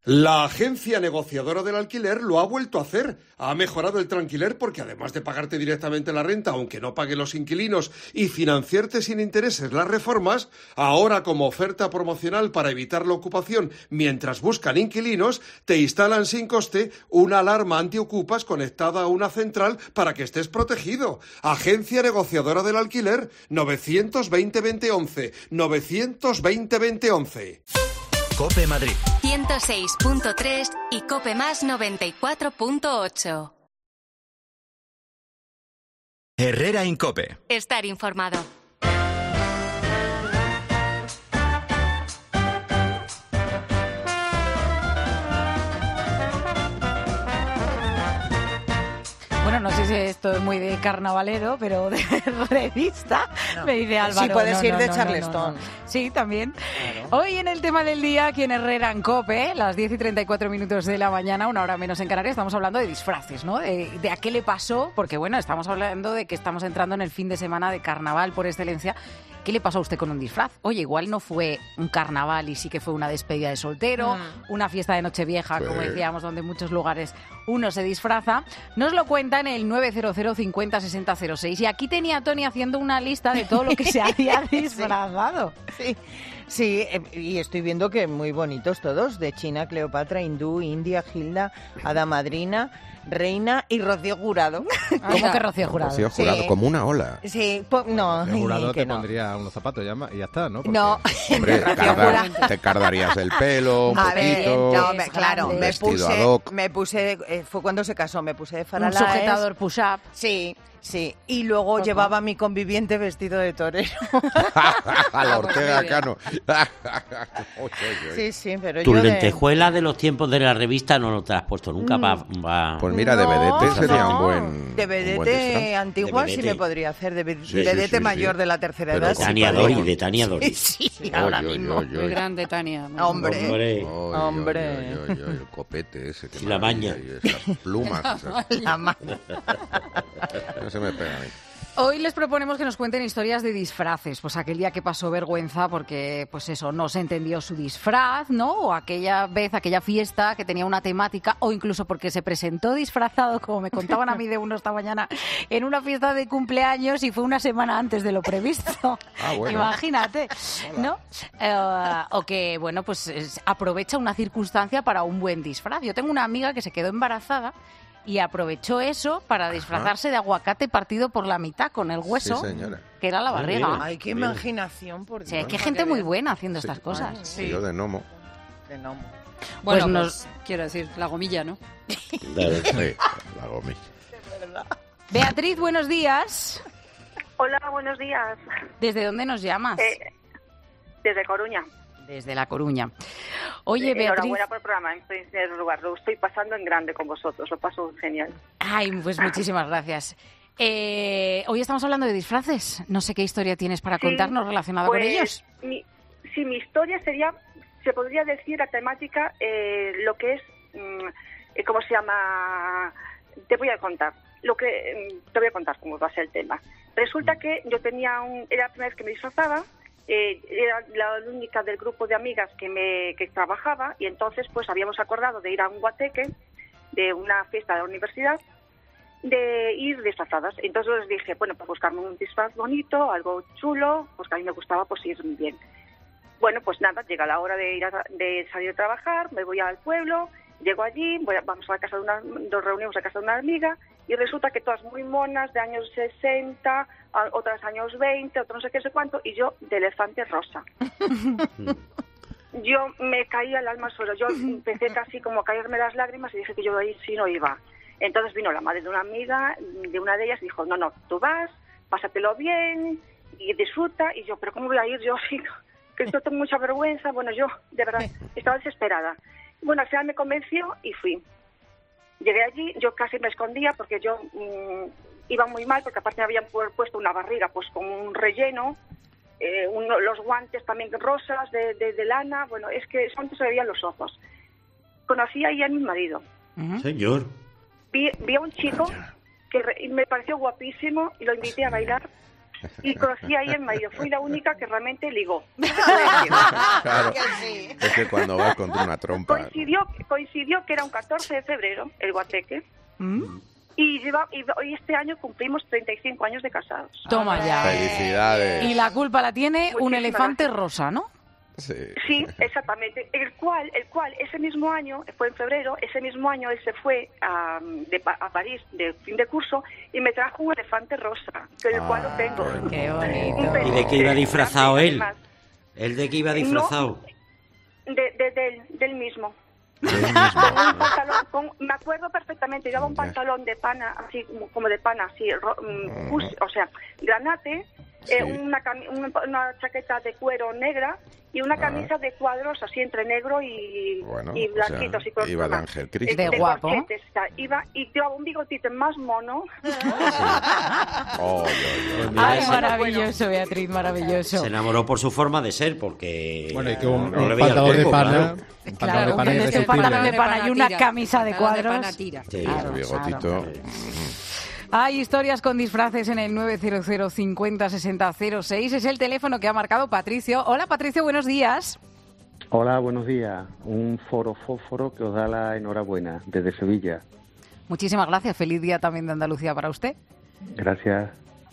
S1: La agencia negociadora del alquiler lo ha vuelto a hacer. Ha mejorado el tranquiler porque además de pagarte directamente la renta, aunque no paguen los inquilinos, y financiarte sin intereses las reformas, ahora como oferta promocional para evitar la ocupación mientras buscan inquilinos, te instalan sin coste una alarma antiocupas conectada a una central para que estés protegido. Agencia negociadora del alquiler, novecientos veinte veinte once, novecientos veinte veinte once.
S2: COPE Madrid.
S3: ciento seis punto tres y COPE Más noventa y cuatro punto ocho.
S2: Herrera en COPE.
S3: Estar informado.
S27: Bueno, no sé si esto es muy de carnavalero, pero de revista, no. Me dice Álvaro.
S25: Sí, puedes
S27: no,
S25: ir
S27: no,
S25: de
S27: no,
S25: Charleston.
S27: No, no, no. Sí, también. Claro. Hoy en el tema del día, aquí en Herrera en COPE, las diez y treinta y cuatro minutos de la mañana, una hora menos en Canarias, estamos hablando de disfraces, ¿no? De, de a qué le pasó, porque bueno, estamos hablando de que estamos entrando en el fin de semana de carnaval por excelencia. ¿Qué le pasó a usted con un disfraz? Oye, igual no fue un carnaval y sí que fue una despedida de soltero, mm. una fiesta de Nochevieja, sí. como decíamos, donde en muchos lugares uno se disfraza. Nos lo cuenta en el nueve cero cero cincuenta sesenta cero seis. Y aquí tenía Tony haciendo una lista de todo lo que se había disfrazado.
S25: Sí. Sí, y estoy viendo que muy bonitos todos, de China, Cleopatra, Hindú, India, Gilda, Hada Madrina, Reina y Rocío Jurado.
S27: ¿Cómo que Rocío Jurado?
S24: Rocío Jurado, sí. Como una ola.
S25: Sí, po- no.
S26: Rocío Jurado
S25: que
S26: te
S25: no.
S26: pondría unos zapatos ya, y ya está, ¿no? Porque,
S25: no.
S24: Hombre, carda, te cardarías el pelo un
S25: A
S24: poquito.
S25: Ver, no, me, claro, me
S24: vestido
S25: puse,
S24: ad hoc.
S25: me puse, eh, fue cuando se casó, me puse de faralaes.
S27: Un sujetador push-up.
S25: Sí. Sí, y luego Poco. llevaba a mi conviviente vestido de torero.
S24: A la Ortega Cano.
S25: Sí, sí, pero
S6: tu
S25: yo
S6: lentejuela
S25: de...
S6: de los tiempos de la revista no lo te has puesto nunca para...
S25: Mm.
S6: Pa...
S24: Pues mira, de vedete no, sería no. un buen
S25: De vedete antigua sí me podría hacer, de, ve- sí, vedete sí, sí, mayor sí. de la tercera
S6: pero
S25: edad.
S6: De Tania Dori, de Tania Dori.
S25: Sí, sí,
S26: sí
S25: ahora
S26: yo,
S25: mismo.
S26: Yo, yo,
S27: Muy grande, Tania.
S25: Muy hombre.
S6: Hombre.
S24: Oy,
S25: hombre.
S24: Oy, oy, oy, el copete ese. Que
S6: y la maña.
S24: Y esas plumas. Esas...
S25: La maña.
S24: No se me pega a mí.
S27: Hoy les proponemos que nos cuenten historias de disfraces, pues aquel día que pasó vergüenza porque, pues eso, no se entendió su disfraz, ¿no? O aquella vez, aquella fiesta que tenía una temática, o incluso porque se presentó disfrazado, como me contaban a mí de uno esta mañana, en una fiesta de cumpleaños y fue una semana antes de lo previsto.
S24: Ah, bueno.
S27: Imagínate, ¿no? Eh, o que, bueno, pues es, aprovecha una circunstancia para un buen disfraz. Yo tengo una amiga que se quedó embarazada y aprovechó eso para disfrazarse Ajá. de aguacate partido por la mitad con el hueso, sí, que era la barriga.
S25: Ay, qué imaginación, por Dios.
S27: Sí, hay que gente muy buena haciendo
S24: sí,
S27: estas cosas.
S24: Sí. Yo de gnomo.
S25: De gnomo.
S27: Bueno, pues nos... quiero decir, la gomilla, ¿no?
S24: Sí, la gomilla.
S25: De verdad.
S27: Beatriz, buenos días.
S7: Hola, buenos días.
S27: ¿Desde dónde nos llamas?
S7: Eh, desde Coruña.
S27: Desde La Coruña. Oye,
S7: eh,
S27: Beatriz...
S7: Enhorabuena por el programa, en primer lugar. Lo estoy pasando en grande con vosotros, lo paso genial.
S27: Ay, pues muchísimas gracias. Eh, hoy estamos hablando de disfraces. No sé qué historia tienes para sí, contarnos relacionada
S7: pues,
S27: con ellos.
S7: Mi, sí, mi historia sería, se podría decir la temática, eh, lo que es, eh, ¿cómo se llama? Te voy a contar. Lo que te voy a contar cómo va a ser el tema. Resulta que yo tenía un, era la primera vez que me disfrazaba. Eh, era la única del grupo de amigas que me que trabajaba y entonces pues habíamos acordado de ir a un guateque de una fiesta de la universidad, de ir disfrazadas. Entonces les dije, bueno, pues buscarme un disfraz bonito, algo chulo, pues que a mí me gustaba pues ir bien. Bueno, pues nada, llega la hora de ir a, de salir a trabajar, me voy al pueblo, llego allí, voy a, vamos a la casa de una, nos reunimos a casa de una amiga y resulta que todas muy monas, de años sesenta, otras años veinte, otras no sé qué, sé cuánto, y yo de elefante rosa. Yo me caía el alma al suelo, yo empecé casi como a caerme las lágrimas y dije que yo ahí sí no iba. Entonces vino la madre de una amiga, de una de ellas, y dijo, no, no, tú vas, pásatelo bien y disfruta, y yo, pero ¿cómo voy a ir yo? Sí, que yo tengo mucha vergüenza. Bueno, yo, de verdad, estaba desesperada. Bueno, al final me convenció y fui. Llegué allí, yo casi me escondía porque yo mmm, iba muy mal, porque aparte me habían puesto una barriga pues con un relleno, eh, uno, los guantes también rosas de, de, de lana, bueno, es que solamente se veían los ojos. Conocí ahí a mi marido.
S6: Uh-huh. Señor.
S7: Vi, vi a un chico que re, me pareció guapísimo y lo invité a bailar y conocí ahí en Madrid. Fui la única que realmente ligó.
S24: Claro, es que cuando vas contra una trompa...
S7: Coincidió, coincidió que era un catorce de febrero, el guateque,
S27: ¿Mm?
S7: y, lleva, y hoy este año cumplimos treinta y cinco años de casados.
S27: Toma ya.
S24: Felicidades.
S27: Y la culpa la tiene un
S7: Muchísimas
S27: elefante
S7: gracias.
S27: rosa, ¿no?
S24: Sí.
S7: Sí, exactamente. El cual, el cual ese mismo año, fue en febrero, ese mismo año él se fue a, de, a París de fin de curso y me trajo un elefante rosa, que el
S24: Ah,
S7: cual lo tengo.
S27: Qué bonito.
S7: Un
S6: ¿Y
S7: peluche
S6: de qué iba disfrazado
S7: grande,
S6: él?
S7: además.
S6: ¿El de qué iba disfrazado?
S7: De, de, del, del mismo.
S24: Del mismo.
S7: Con un pantalón, con- me acuerdo perfectamente, llevaba un pantalón de pana, así como de pana, así, ro- mm, pus- o sea, granate,
S24: Sí.
S7: eh, una, cami- una, una chaqueta de cuero negra y una
S24: Ah.
S7: camisa de cuadros así entre negro y,
S24: Bueno,
S7: y
S24: o sea,
S7: blanquito. así con
S24: iba de
S7: pluma.
S24: Ángel Cristo.
S27: De guapo.
S7: corchetes, o sea, iba y llevaba un bigotito más mono.
S24: Oh, yo, yo.
S6: Pues mira,
S27: Ay,
S6: ese-
S27: maravilloso, Beatriz, maravilloso.
S6: Se enamoró por su forma de ser, porque...
S26: Bueno, y que un,
S6: no
S26: un
S6: le veía el
S26: pantalón de
S6: cuerpo,
S26: pana,
S6: claro.
S26: un pantalón
S27: Claro,
S26: de pana
S27: un
S26: irresistible.
S27: pantalón de pana y una
S5: tira.
S27: camisa de
S5: Pantalón de
S27: cuadros.
S5: pana tira.
S6: Sí.
S24: El
S27: Claro,
S24: bigotito.
S27: claro. Hay historias con disfraces en el nueve cero cero cincuenta sesenta cero seis. Es el teléfono que ha marcado Patricio. Hola, Patricio, buenos días.
S9: Hola, buenos días. Un foro fósforo que os da la enhorabuena desde Sevilla.
S27: Muchísimas gracias. Feliz día también de Andalucía para usted.
S9: Gracias.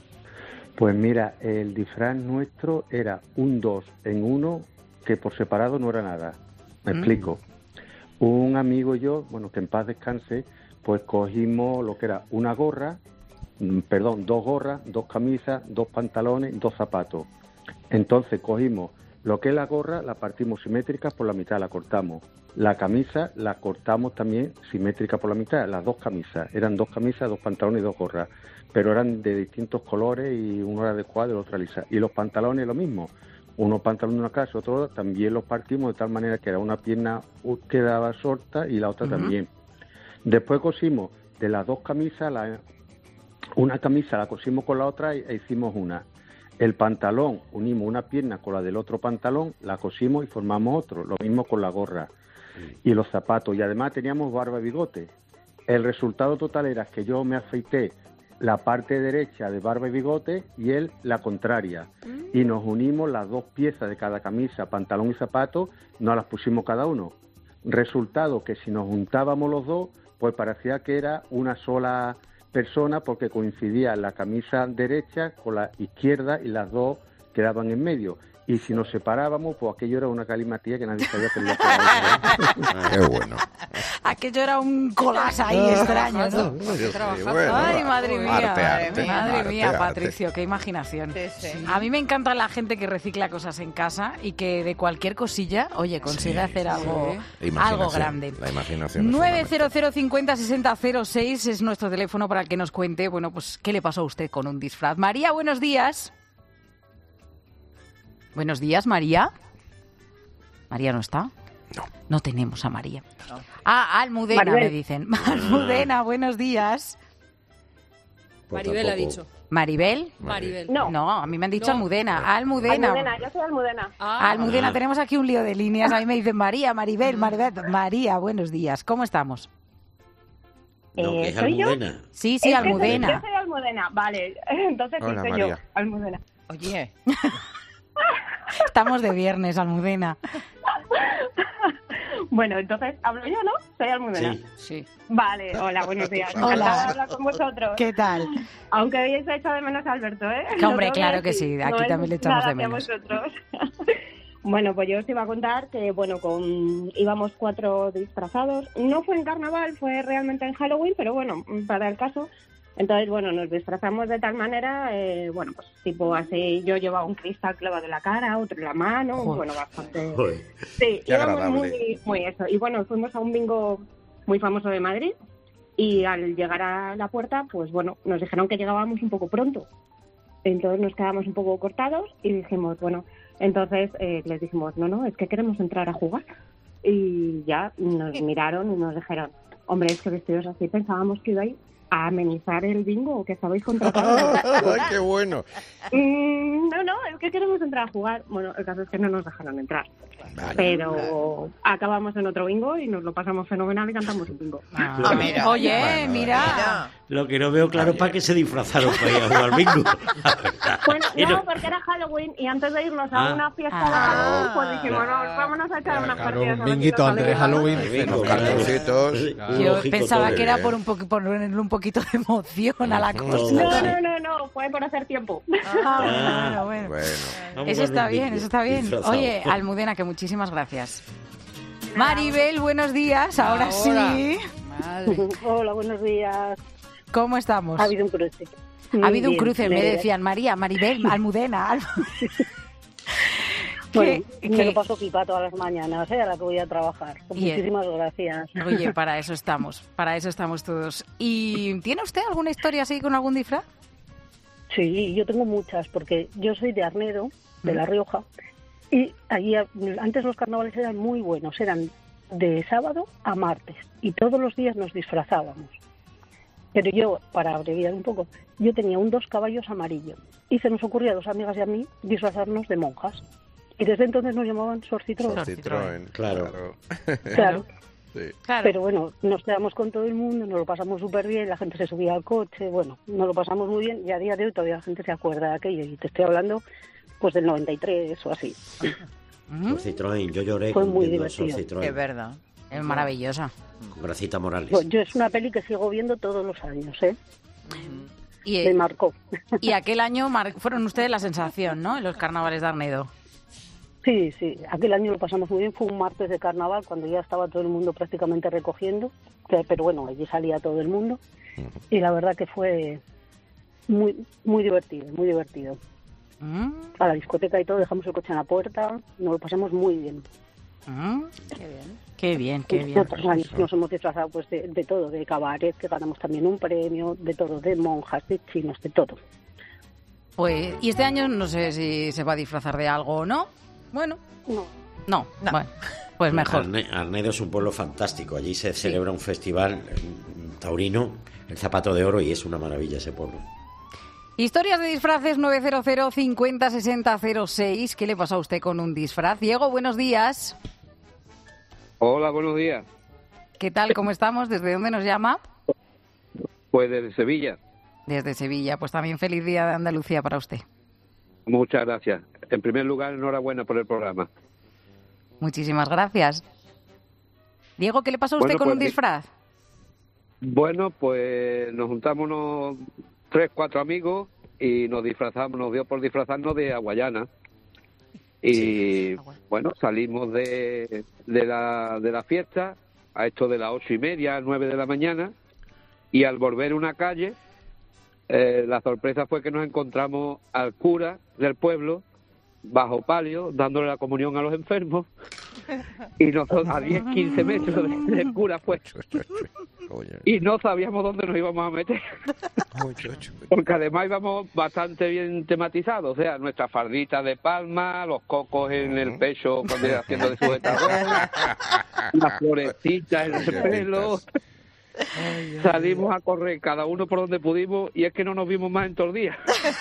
S9: Pues mira, el disfraz nuestro era un dos en uno que por separado no era nada. Me
S27: Mm.
S9: explico. Un amigo y yo, bueno, que en paz descanse, pues cogimos lo que era una gorra, mm, perdón, dos gorras, dos camisas, dos pantalones, dos zapatos. Entonces cogimos lo que es la gorra, la partimos simétrica por la mitad, la cortamos. La camisa la cortamos también simétrica por la mitad, las dos camisas. Eran dos camisas, dos pantalones y dos gorras, pero eran de distintos colores y uno era de cuadro y el otro lisa. Y los pantalones lo mismo. Unos pantalones de una casa, otro también los partimos de tal manera que era una pierna quedaba sorta y la otra
S27: Ujú.
S9: también. Después cosimos de las dos camisas, la, una camisa la cosimos con la otra e hicimos una. El pantalón, unimos una pierna con la del otro pantalón, la cosimos y formamos otro. Lo mismo con la gorra y los zapatos. Y además teníamos barba y bigote. El resultado total era que yo me afeité la parte derecha de barba y bigote y él la contraria. Y nos unimos las dos piezas de cada camisa, pantalón y zapato, nos las pusimos cada uno. Resultado que si nos juntábamos los dos, pues parecía que era una sola persona porque coincidía la camisa derecha con la izquierda y las dos quedaban en medio. Y si nos separábamos, pues aquello era una calimatía que nadie sabía que lo
S24: Qué bueno.
S27: Aquello era un collage ahí extraño, ¿no?
S24: Bueno,
S27: Ay,
S24: va.
S27: madre mía.
S24: Arte, arte,
S27: Madre
S24: arte,
S27: mía,
S24: arte.
S27: Patricio, qué imaginación. A mí me encanta la gente que recicla cosas en casa y que de cualquier cosilla, oye, consigue hacer algo,
S24: La imaginación,
S27: algo grande.
S24: La imaginación. es
S27: nueve cero cero cincuenta sesenta cero seis es nuestro teléfono para el que nos cuente, bueno, pues, ¿qué le pasó a usted con un disfraz? María, buenos días. Buenos días, María. ¿María no está?
S24: No.
S27: No tenemos a María. Ah, Almudena,
S5: Maribel.
S27: me dicen. Almudena, buenos días.
S5: Maribel ha dicho.
S27: ¿Maribel?
S5: Maribel.
S27: No. No, a mí me han dicho
S5: No.
S27: Almudena. Almudena.
S5: Almudena, yo soy Almudena.
S27: Almudena,
S5: Ah.
S27: tenemos aquí un lío de líneas. A mí me dicen María, Maribel, Maribel. María, buenos días. ¿Cómo estamos?
S6: No, que es
S5: ¿soy yo?
S6: Almudena.
S27: Sí, sí,
S5: Es que soy-
S27: Almudena.
S5: Yo soy Almudena, vale. Entonces
S27: Hola,
S5: sí soy
S27: María.
S5: yo, Almudena.
S25: Oye.
S27: Estamos de viernes, Almudena.
S5: Bueno, entonces hablo yo, ¿no? Soy Almudena.
S27: Sí, sí.
S5: Vale, hola, buenos días.
S27: Hola.
S5: Encantada de hablar con vosotros.
S27: ¿Qué tal?
S5: Aunque habéis echado de menos a Alberto, ¿eh?
S27: Que,
S5: Lo
S27: hombre,
S5: tengo
S27: claro que
S5: decir.
S27: sí, aquí
S5: No es
S27: también le echamos
S5: nada
S27: de
S5: hacia
S27: menos.
S5: vosotros. Bueno, pues yo os iba a contar que, bueno, con íbamos cuatro disfrazados. No fue en carnaval, fue realmente en Halloween, pero bueno, para el caso. Entonces, bueno, nos disfrazamos de tal manera, eh, bueno, pues tipo así, yo llevaba un cristal clavado en la cara, otro en la mano,
S24: Joder.
S5: bueno, bastante...
S24: Joder.
S5: Sí,
S24: Qué
S5: íbamos
S24: agradable.
S5: muy, muy eso. Y bueno, fuimos a un bingo muy famoso de Madrid y al llegar a la puerta, pues bueno, nos dijeron que llegábamos un poco pronto. Entonces nos quedamos un poco cortados y dijimos, bueno, entonces eh, les dijimos, no, no, es que queremos entrar a jugar. Y ya nos miraron y nos dijeron, hombre, es que vestidos así pensábamos que ibais a amenizar el bingo que estabais contratando.
S24: ¡Ay, qué bueno!
S5: Mm, no, no, es que queremos entrar a jugar. Bueno, el caso es que no nos dejaron entrar.
S24: Vale.
S5: Pero acabamos en otro bingo y nos lo pasamos fenomenal y cantamos un bingo.
S27: Ah, mira. Oye,
S24: Bueno,
S27: mira,
S24: bueno.
S6: Lo que no veo claro es para qué se disfrazaron para ir a jugar bingo.
S5: Bueno, no, porque era Halloween y antes de irnos a
S6: Ah.
S5: una fiesta
S6: Ah.
S5: de Halloween, pues dijimos, no, vámonos a echar unas
S26: Claro,
S5: partidas.
S26: un
S5: a ver si
S26: binguito
S5: nos
S26: antes de
S5: sale
S26: Halloween.
S5: bien.
S24: Con cartoncitos.
S27: Yo pensaba que era por un poco ponerle un poquito de emoción a la cosa.
S5: No, no, no, no, fue por hacer tiempo.
S27: Ah, bueno, bueno. Eso está bien, eso está bien.
S5: Disfrazado.
S27: Oye, Almudena, que muchísimas gracias. Maribel, buenos días. Ahora,
S4: Ahora.
S27: sí.
S4: Hola, buenos días.
S27: ¿Cómo estamos?
S4: Ha habido un cruce.
S27: Ha
S4: Muy
S27: habido un
S4: bien,
S27: cruce, me
S4: me-
S27: decían María, Maribel, Almudena. Alm-
S4: Bueno,
S27: ¿Qué-
S4: me
S27: qué?
S4: lo paso pipa todas las mañanas, ¿eh? A la que voy a trabajar. Pues
S27: Bien.
S4: muchísimas gracias.
S27: Oye, para eso estamos, para eso estamos todos. ¿Y tiene usted alguna historia así con algún disfraz?
S4: Sí, yo tengo muchas, porque yo soy de Arnedo, de La Rioja, y allí a- antes los carnavales eran muy buenos, eran de sábado a martes, y todos los días nos disfrazábamos. Pero yo, para abreviar un poco, yo tenía un dos caballos amarillo, y se nos ocurrió a dos amigas y a mí disfrazarnos de monjas. Y desde entonces nos llamaban Sor Citroën.
S24: Sor Citroën, claro.
S4: Claro.
S24: Sí.
S4: Pero bueno, nos quedamos con todo el mundo, nos lo pasamos súper bien, la gente se subía al coche, bueno, nos lo pasamos muy bien y a día de hoy todavía la gente se acuerda de aquello y te estoy hablando pues del noventa y tres o así.
S6: Sor Citroën, yo lloré
S4: Fue
S6: con
S4: muy
S6: viendo a Sor
S4: divertido.
S6: Citroën.
S4: Es verdad.
S27: Es maravillosa.
S6: Con Gracita Morales.
S4: Pues yo es una peli que sigo viendo todos los años, ¿eh?
S27: Y,
S4: Me marcó.
S27: y aquel año mar- fueron ustedes la sensación, ¿no? En los carnavales de Arnedo.
S4: Sí, sí, aquel año lo pasamos muy bien, fue un martes de carnaval cuando ya estaba todo el mundo prácticamente recogiendo, que- pero bueno, allí salía todo el mundo y la verdad que fue muy muy divertido, muy divertido.
S27: Mm,
S4: A la discoteca y todo, dejamos el coche en la puerta, nos lo pasamos muy bien.
S27: mm. Qué bien, qué bien.
S4: Otros años nos hemos disfrazado pues de, de todo, de cabaret, que ganamos también un premio, de todo, de monjas, de chinos, de todo.
S27: Pues, y este año no sé si se va a disfrazar de algo o no. Bueno.
S4: No.
S27: No, bueno, pues mejor.
S6: Arne- Arnedo es un pueblo fantástico. Allí se celebra un festival eh, taurino, el Zapato de Oro, y es una maravilla ese pueblo.
S27: Historias de disfraces nueve cero cero cincuenta sesenta cero seis. ¿Qué le pasa a usted con un disfraz? Diego, buenos días.
S10: Hola, buenos días.
S27: ¿Qué tal? ¿Cómo estamos? ¿Desde dónde nos llama?
S10: Pues desde Sevilla.
S27: Desde Sevilla. Pues también feliz día de Andalucía para usted.
S10: Muchas gracias. En primer lugar, enhorabuena por el programa.
S27: Muchísimas gracias. Diego, ¿qué le pasa a usted
S10: Bueno,
S27: con
S10: pues,
S27: un
S10: di-
S27: disfraz?
S10: Bueno, pues nos juntamos unos tres, cuatro amigos y nos disfrazamos, nos dio por disfrazarnos de hawaiana. Y bueno, salimos de, de, la, de la fiesta a esto de las ocho y media, nueve de la mañana, y al volver una calle, eh, la sorpresa fue que nos encontramos al cura del pueblo bajo palio, dándole la comunión a los enfermos, y nosotros a diez, quince metros de- del cura fue. Y no sabíamos dónde nos íbamos a meter. Porque además íbamos bastante bien tematizados, o sea, nuestra fardita de palma, los cocos en el pecho cuando iba haciendo de sujetador, las florecitas en el pelo. Salimos a correr cada uno por donde pudimos y es que no nos vimos más en todo el día.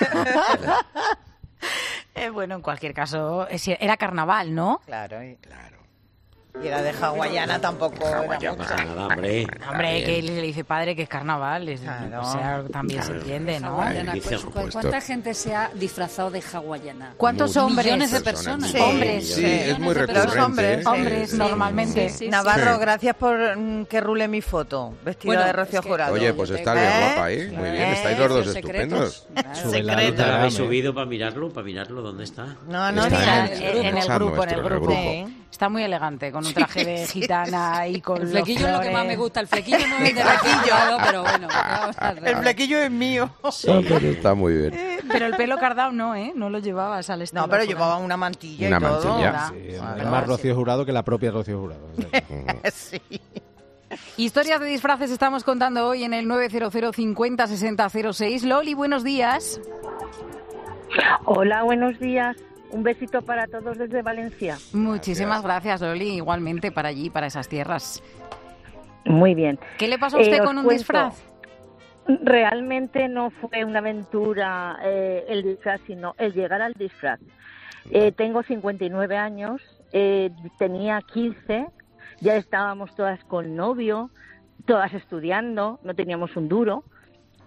S27: Eh, bueno, en cualquier caso, es- era carnaval, ¿no?
S25: Claro, y, y era de hawaiana tampoco era mucho.
S6: Nada, hombre.
S27: Hombre, que le dice padre que es carnaval, es- o sea, también se entiende, ¿no?
S11: Hawaiana, pues, ¿cu- ¿Cuánta gente se ha disfrazado de hawaiana?
S27: ¿Cuántos hombres?
S11: Millones de personas.
S27: Sí. Hombres.
S24: Sí, es muy recurrente.
S25: Los hombres,
S24: ¿eh?
S27: hombres,
S24: Sí.
S27: normalmente.
S11: Sí, sí, sí.
S25: Navarro,
S24: Sí.
S25: gracias por mm, que rule mi foto, vestida
S11: Bueno,
S25: de Rocío
S11: es que-
S25: Jurado.
S24: Oye, pues está bien
S25: ¿Eh?
S24: guapa ahí. Muy bien, estáis los dos estupendos.
S6: ¿No lo habéis subido para mirarlo? ¿Para mirarlo? ¿Dónde está?
S25: No, no,
S27: Está
S25: ni
S27: en,
S25: nada.
S27: en el
S24: Chat
S27: grupo, en el
S24: nuestro, en el
S27: grupo.
S24: grupo.
S27: Está muy elegante, con un traje de gitana y con
S11: El
S27: los
S11: flequillo es lo que más
S27: flores.
S11: me gusta. El flequillo no es de flequillo, pero bueno. vamos a hacer.
S25: El flequillo es mío.
S24: Ah, pero está muy bien.
S27: Pero el pelo cardado no, ¿eh? No lo llevabas al estilo.
S25: No, pero
S27: por
S25: llevaba
S27: ahí.
S25: una mantilla
S24: Una
S25: y todo.
S24: mantilla.
S26: Sí, es
S25: Claro,
S26: más
S25: sí.
S26: Rocío Jurado que la propia Rocío Jurado. O sea,
S25: Sí.
S27: Historias de disfraces estamos contando hoy en el nueve cero cero cincuenta sesenta cero seis. Loli, buenos días.
S4: Hola, buenos días. Un besito para todos desde Valencia.
S27: Muchísimas gracias, Loli. Igualmente para allí, para esas tierras.
S4: Muy bien.
S27: ¿Qué le pasó a usted
S4: Eh, os
S27: con un
S4: cuento.
S27: disfraz?
S4: Realmente no fue una aventura eh, el disfraz, sino el llegar al disfraz. Eh, tengo cincuenta y nueve años, eh, tenía quince, ya estábamos todas con novio, todas estudiando, no teníamos un duro,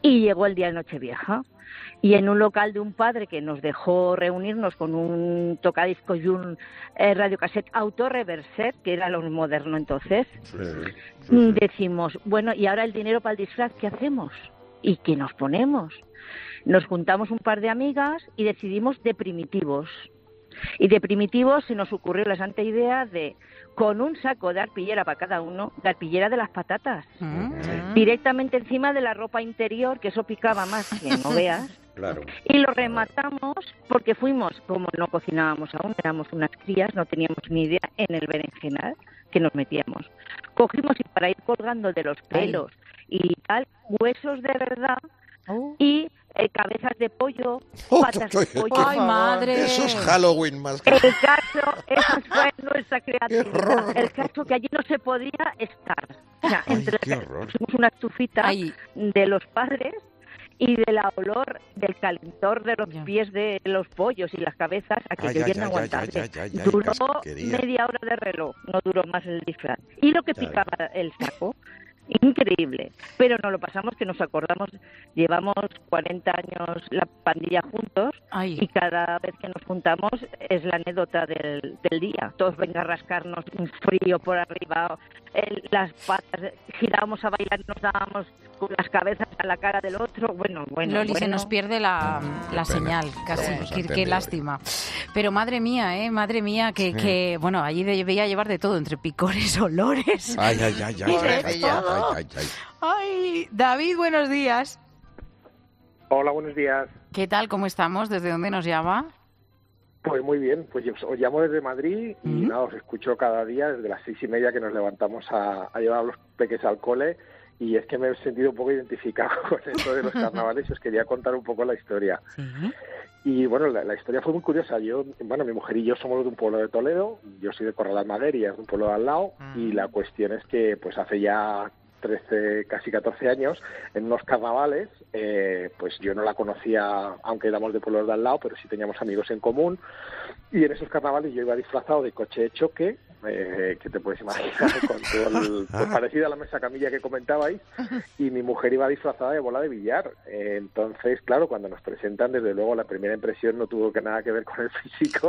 S12: Y llegó el día de Nochevieja. Y en un local de un padre que nos dejó reunirnos con un tocadiscos y un eh, radiocassette autorreverset, que era lo moderno entonces, sí, sí, sí. decimos, bueno, ¿y ahora el dinero para el disfraz qué hacemos? ¿Y qué nos ponemos? Nos juntamos un par de amigas y decidimos de primitivos. Y de primitivos se nos ocurrió la santa idea de, con un saco de arpillera para cada uno, la arpillera de las patatas, mm. directamente encima de la ropa interior, que eso picaba más que no veas.
S6: Claro.
S12: Y lo rematamos porque fuimos, como no cocinábamos aún, éramos unas crías, no teníamos ni idea en el berenjenal que nos metíamos. Cogimos y para ir colgando de los pelos Ay. y tal, huesos de verdad oh. y eh, cabezas de pollo, patas de pollo.
S27: ¡Ay, madre!
S24: Eso es Halloween más que...
S12: El caso, esa fue nuestra creatividad. El caso que allí no se podía estar. O sea,
S24: Ay,
S12: entre
S24: qué horror.
S12: pusimos una estufita Ay. de los padres y del olor del calentor de los ya. pies de los pollos y las cabezas, aquello bien aguantable. Duró media hora de reloj, no duró más el disfraz. Y lo que picaba el saco, increíble. Pero nos lo pasamos que nos acordamos, llevamos cuarenta años la pandilla juntos Ay. y cada vez que nos juntamos es la anécdota del, del día. Todos vengan a rascarnos un frío por arriba, el, las patas, girábamos a bailar y nos dábamos con las cabezas a la cara del otro. Bueno, bueno,
S27: Loli,
S12: bueno.
S27: se nos pierde la, la señal, casi. Sí. Qué, qué lástima. Pero madre mía, ¿eh? Madre mía, que, sí. que bueno, allí debía llevar de todo, entre picores, olores.
S24: Ay, ay, ay, ay, ay, ay,
S27: ay, ay, ay. Ay, David, buenos días.
S13: Hola, buenos días.
S27: ¿Qué tal? ¿Cómo estamos? ¿Desde dónde nos llama?
S13: Pues muy bien, pues yo os llamo desde Madrid y ¿Mm? nada, os escucho cada día desde las seis y media que nos levantamos a, a llevar a los peques al cole. Y es que me he sentido un poco identificado con esto de los carnavales y os quería contar un poco la historia. ¿Sí? Y bueno, la, la historia fue muy curiosa. Yo, bueno, mi mujer y yo somos de un pueblo de Toledo, yo soy de Corral-Almaguer y es un pueblo de al lado, uh-huh. y la cuestión es que pues hace ya trece, casi catorce años, en unos carnavales, eh, pues yo no la conocía, aunque éramos de pueblos de al lado, pero sí teníamos amigos en común, y en esos carnavales yo iba disfrazado de coche de choque, eh, que te puedes imaginar, con todo el, pues, parecido a la mesa camilla que comentabais, y mi mujer iba disfrazada de bola de billar. Eh, entonces, claro, cuando nos presentan, desde luego la primera impresión no tuvo que nada que ver con el físico,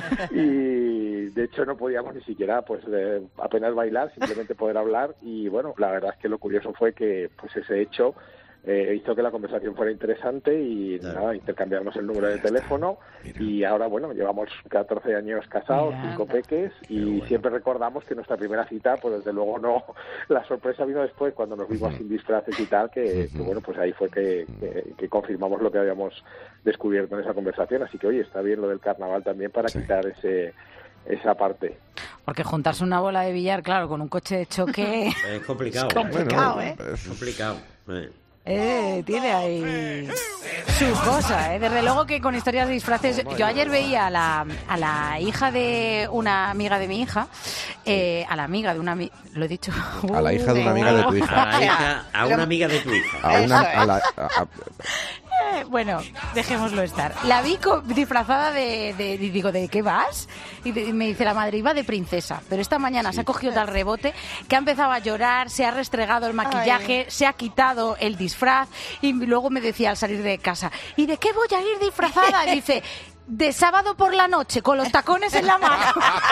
S13: y de hecho no podíamos ni siquiera pues eh, apenas bailar, simplemente poder hablar, y bueno, la verdad es que lo curioso fue que pues ese hecho Eh, hizo que la conversación fuera interesante y claro. nada, intercambiamos el número de teléfono. Mira. Y ahora, bueno, llevamos catorce años casados, Mira. cinco peques, y bueno. siempre recordamos que nuestra primera cita, pues desde luego no, la sorpresa vino después cuando nos vimos uh-huh. sin disfraces y tal, que, uh-huh. que bueno, pues ahí fue que, que, que confirmamos lo que habíamos descubierto en esa conversación. Así que, oye, está bien lo del carnaval también para sí. quitar ese esa parte.
S27: Porque juntarse una bola de billar, claro, con un coche de choque...
S6: Es complicado.
S27: Es complicado, bueno, ¿eh?
S6: Es complicado. Eh.
S27: Eh, tiene ahí su cosa, ¿eh? Desde luego que con historias de disfraces... Yo ayer veía a la, a la hija de una amiga de mi hija, eh, a la amiga de una amiga... Lo he dicho...
S24: A la hija de una amiga de tu hija.
S6: A, la hija, a una amiga de tu hija.
S24: A una... A la, a, a...
S27: Eh, bueno, dejémoslo estar. La vi disfrazada de, de, de... Digo, ¿de qué vas? Y, de, y me dice la madre, iba de princesa. Pero esta mañana sí. se ha cogido tal rebote que ha empezado a llorar, se ha restregado el maquillaje, Ay. se ha quitado el disfraz y luego me decía al salir de casa, ¿y de qué voy a ir disfrazada? Y dice... De sábado por la noche, con los tacones en la mano.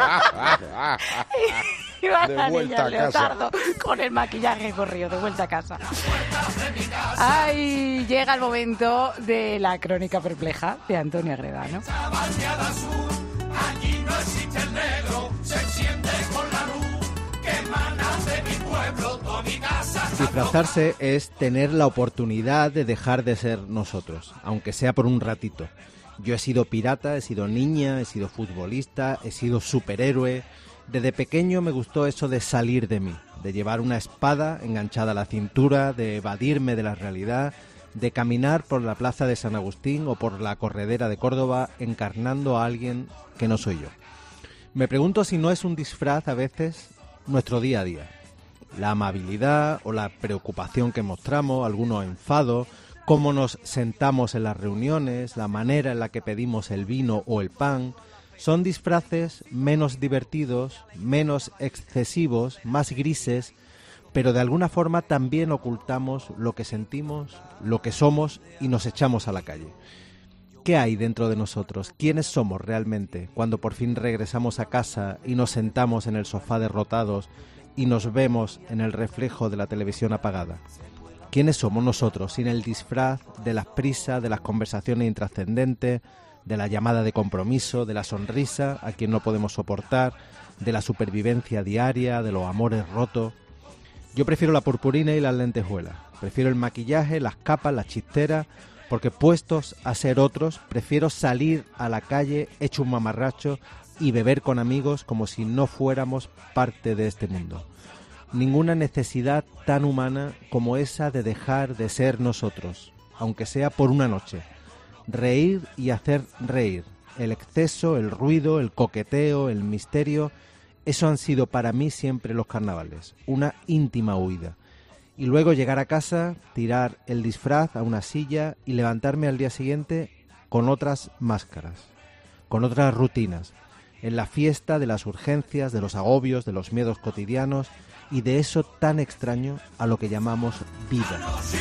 S27: Y va
S24: de
S27: la
S24: vuelta
S27: niña
S24: a casa.
S27: Leotardo con el maquillaje corrido, de vuelta a casa. Ay, llega el momento de la crónica perpleja de Antonio Agredano.
S8: Aquí no existe el negro, se enciende con la luz que emana de mi pueblo, toda mi casa.
S26: Disfrazarse es tener la oportunidad de dejar de ser nosotros, aunque sea por un ratito. Yo he sido pirata, he sido niña, he sido futbolista, he sido superhéroe. Desde pequeño me gustó eso de salir de mí, de llevar una espada enganchada a la cintura, de evadirme de la realidad, de caminar por la plaza de San Agustín o por la corredera de Córdoba encarnando a alguien que no soy yo. Me pregunto si no es un disfraz a veces nuestro día a día. La amabilidad o la preocupación que mostramos, algunos enfados, cómo nos sentamos en las reuniones, la manera en la que pedimos el vino o el pan, son disfraces menos divertidos, menos excesivos, más grises, pero de alguna forma también ocultamos lo que sentimos, lo que somos y nos echamos a la calle. ¿Qué hay dentro de nosotros? ¿Quiénes somos realmente cuando por fin regresamos a casa y nos sentamos en el sofá derrotados y nos vemos en el reflejo de la televisión apagada? ¿Quiénes somos nosotros sin el disfraz de las prisas, de las conversaciones intrascendentes, de la llamada de compromiso, de la sonrisa a quien no podemos soportar, de la supervivencia diaria, de los amores rotos? Yo prefiero la purpurina y las lentejuelas, prefiero el maquillaje, las capas, las chisteras, porque puestos a ser otros, prefiero salir a la calle hecho un mamarracho y beber con amigos como si no fuéramos parte de este mundo. Ninguna necesidad tan humana como esa de dejar de ser nosotros, aunque sea por una noche. Reír y hacer reír. El exceso, el ruido, el coqueteo, el misterio, eso han sido para mí siempre los carnavales, una íntima huida. Y luego llegar a casa, tirar el disfraz a una silla y levantarme al día siguiente con otras máscaras, con otras rutinas, en la fiesta de las urgencias, de los agobios, de los miedos cotidianos y de eso tan extraño a lo que llamamos vida.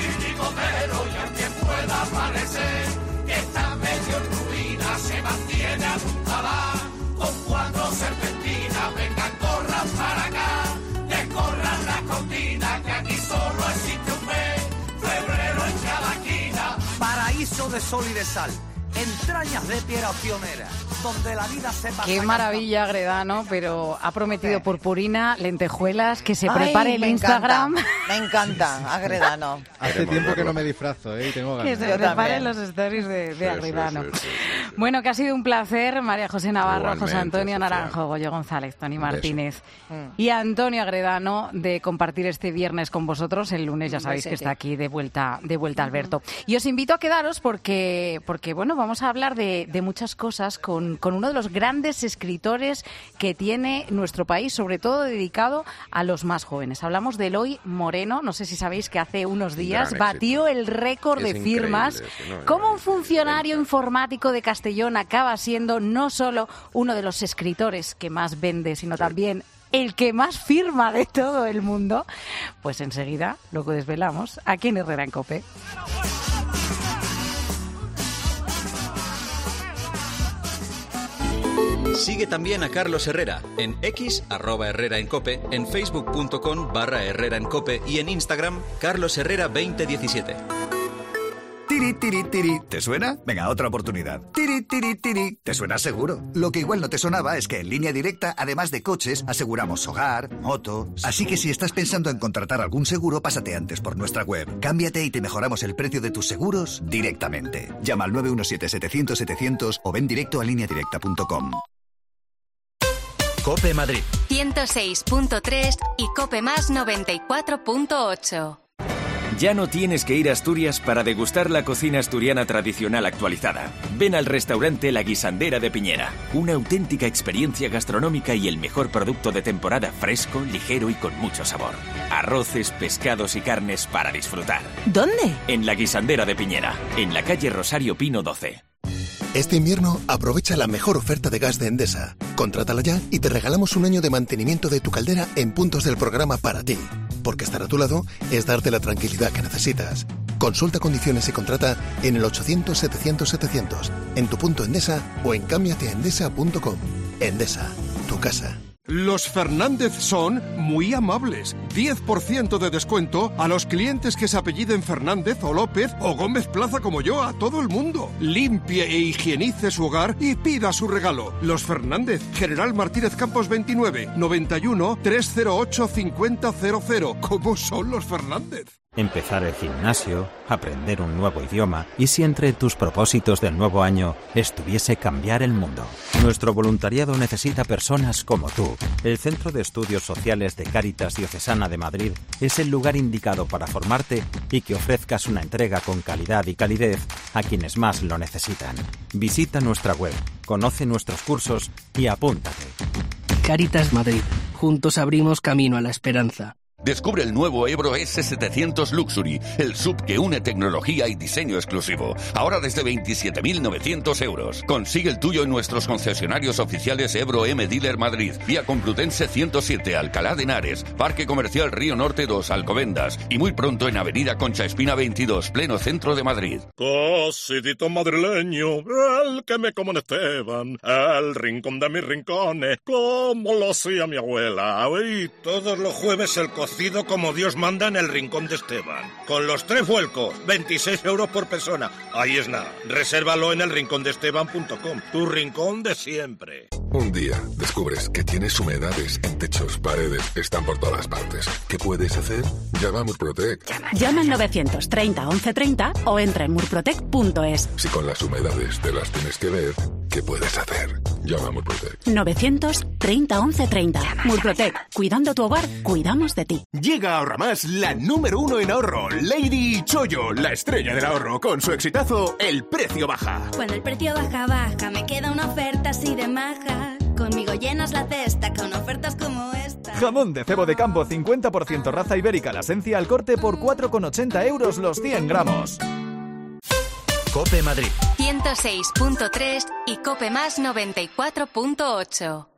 S14: Paraíso de sol y de sal, entrañas de piedra pionera, donde la vida se pasa.
S27: Qué maravilla, Agredano, pero ha prometido
S25: Sí.
S27: purpurina, lentejuelas, que se
S25: Ay,
S27: prepare el
S25: me
S27: Instagram.
S25: encanta, me encanta, Agredano.
S26: Hace tiempo que no me disfrazo, ¿eh? Y tengo
S27: Que
S26: ganas.
S27: se
S25: Yo
S27: preparen
S25: también.
S27: los stories de, de
S24: Sí, sí,
S27: Agredano.
S24: sí, sí, sí, sí.
S27: Bueno, que ha sido un placer, María José Navarro,
S24: Igualmente,
S27: José Antonio
S24: Sofía.
S27: Naranjo, Goyo González, Tony
S24: beso.
S27: Martínez
S25: Mm.
S27: y Antonio Agredano, de compartir este viernes con vosotros. El lunes ya
S25: Un
S27: sabéis que
S25: besete.
S27: está aquí de vuelta, de vuelta Alberto. Y os invito a quedaros porque, porque bueno, vamos a hablar de, de muchas cosas con, con uno de los grandes escritores que tiene nuestro país, sobre todo dedicado a los más jóvenes. Hablamos de Eloy Moreno. No sé si sabéis que hace unos días
S24: Gran
S27: batió el récord
S24: Es
S27: de firmas.
S24: increíble, ¿no?
S27: ¿Cómo un funcionario informático de Castellón acaba siendo no solo uno de los escritores que más vende, sino también el que más firma de todo el mundo? Pues enseguida lo desvelamos aquí en Herrera en COPE.
S15: Sigue también a Carlos Herrera en X, arroba Herrera en Cope, en facebook.com barra Herrera en Cope y en Instagram, Carlos Herrera veinte diecisiete.
S16: Tiri, tiri, tiri. ¿Te suena? Venga, otra oportunidad. Tiri, tiri, tiri. ¿Te suena seguro? Lo que igual no te sonaba es que en Línea Directa, además de coches, aseguramos hogar, moto... Así que si estás pensando en contratar algún seguro, pásate antes por nuestra web. Cámbiate y te mejoramos el precio de tus seguros directamente. Llama al nueve uno siete, setecientos, setecientos o ven directo a línea directa punto com.
S2: COPE Madrid.
S3: ciento seis punto tres y COPE Más noventa y cuatro punto ocho.
S29: Ya no tienes que ir a Asturias para degustar la cocina asturiana tradicional actualizada. Ven al restaurante La Guisandera de Piñera. Una auténtica experiencia gastronómica y el mejor producto de temporada, fresco, ligero y con mucho sabor. Arroces, pescados y carnes para disfrutar.
S30: ¿Dónde?
S29: En La Guisandera de Piñera, en la calle Rosario Pino doce.
S17: Este invierno aprovecha la mejor oferta de gas de Endesa. Contrátala ya y te regalamos un año de mantenimiento de tu caldera en puntos del programa para ti. Porque estar a tu lado es darte la tranquilidad que necesitas. Consulta condiciones y contrata en el ochocientos, setecientos, setecientos, en tu punto Endesa o en cámbiate a endesa punto com. Endesa, tu casa.
S1: Los Fernández son muy amables. diez por ciento de descuento a los clientes que se apelliden Fernández o López o Gómez Plaza como yo, a todo el mundo. Limpie e higienice su hogar y pida su regalo. Los Fernández, General Martínez Campos veintinueve, noventa y uno, trescientos ocho, cincuenta cero cero. ¿Cómo son los Fernández?
S18: Empezar el gimnasio, aprender un nuevo idioma y si entre tus propósitos del nuevo año estuviese cambiar el mundo. Nuestro voluntariado necesita personas como tú. El Centro de Estudios Sociales de Cáritas Diocesana de Madrid es el lugar indicado para formarte y que ofrezcas una entrega con calidad y calidez a quienes más lo necesitan. Visita nuestra web, conoce nuestros cursos y apúntate.
S19: Cáritas Madrid. Juntos abrimos camino a la esperanza.
S5: Descubre el nuevo Ebro ese setecientos Luxury, el S U V que une tecnología y diseño exclusivo. Ahora desde veintisiete mil novecientos euros. Consigue el tuyo en nuestros concesionarios oficiales Ebro M Dealer Madrid, Vía Complutense ciento siete, Alcalá de Henares, Parque Comercial Río Norte dos, Alcobendas, y muy pronto en Avenida Concha Espina veintidós, pleno centro de Madrid.
S7: Cosidito madrileño, el que me como en Esteban, el rincón de mis rincones, como lo hacía mi abuela. Y todos los jueves el cocido como Dios manda en el rincón de Esteban. Con los tres vuelcos, veintiséis euros por persona. Ahí es nada. Resérvalo en el rincón de esteban punto com, tu rincón de siempre.
S9: Un día descubres que tienes humedades en techos, paredes, están por todas partes. ¿Qué puedes hacer? Llama a Murprotec.
S10: Llama al novecientos treinta once treinta o entra en murprotec punto es.
S9: Si con las humedades te las tienes que ver, ¿qué puedes hacer? Llama a Murprotec.
S10: novecientos treinta once treinta. Murprotec. Cuidando tu hogar, cuidamos de ti.
S19: Llega a Ahorramás la número uno en ahorro, Lady Chollo, la estrella del ahorro, con su exitazo El Precio Baja.
S20: Cuando el precio baja, baja, me queda una oferta así de maja. Conmigo llenas la cesta con ofertas como esta.
S21: Jamón de cebo de campo cincuenta por ciento raza ibérica la esencia al corte por cuatro con ochenta euros los cien gramos.
S2: COPE Madrid
S3: ciento seis punto tres y COPE Más noventa y cuatro punto ocho.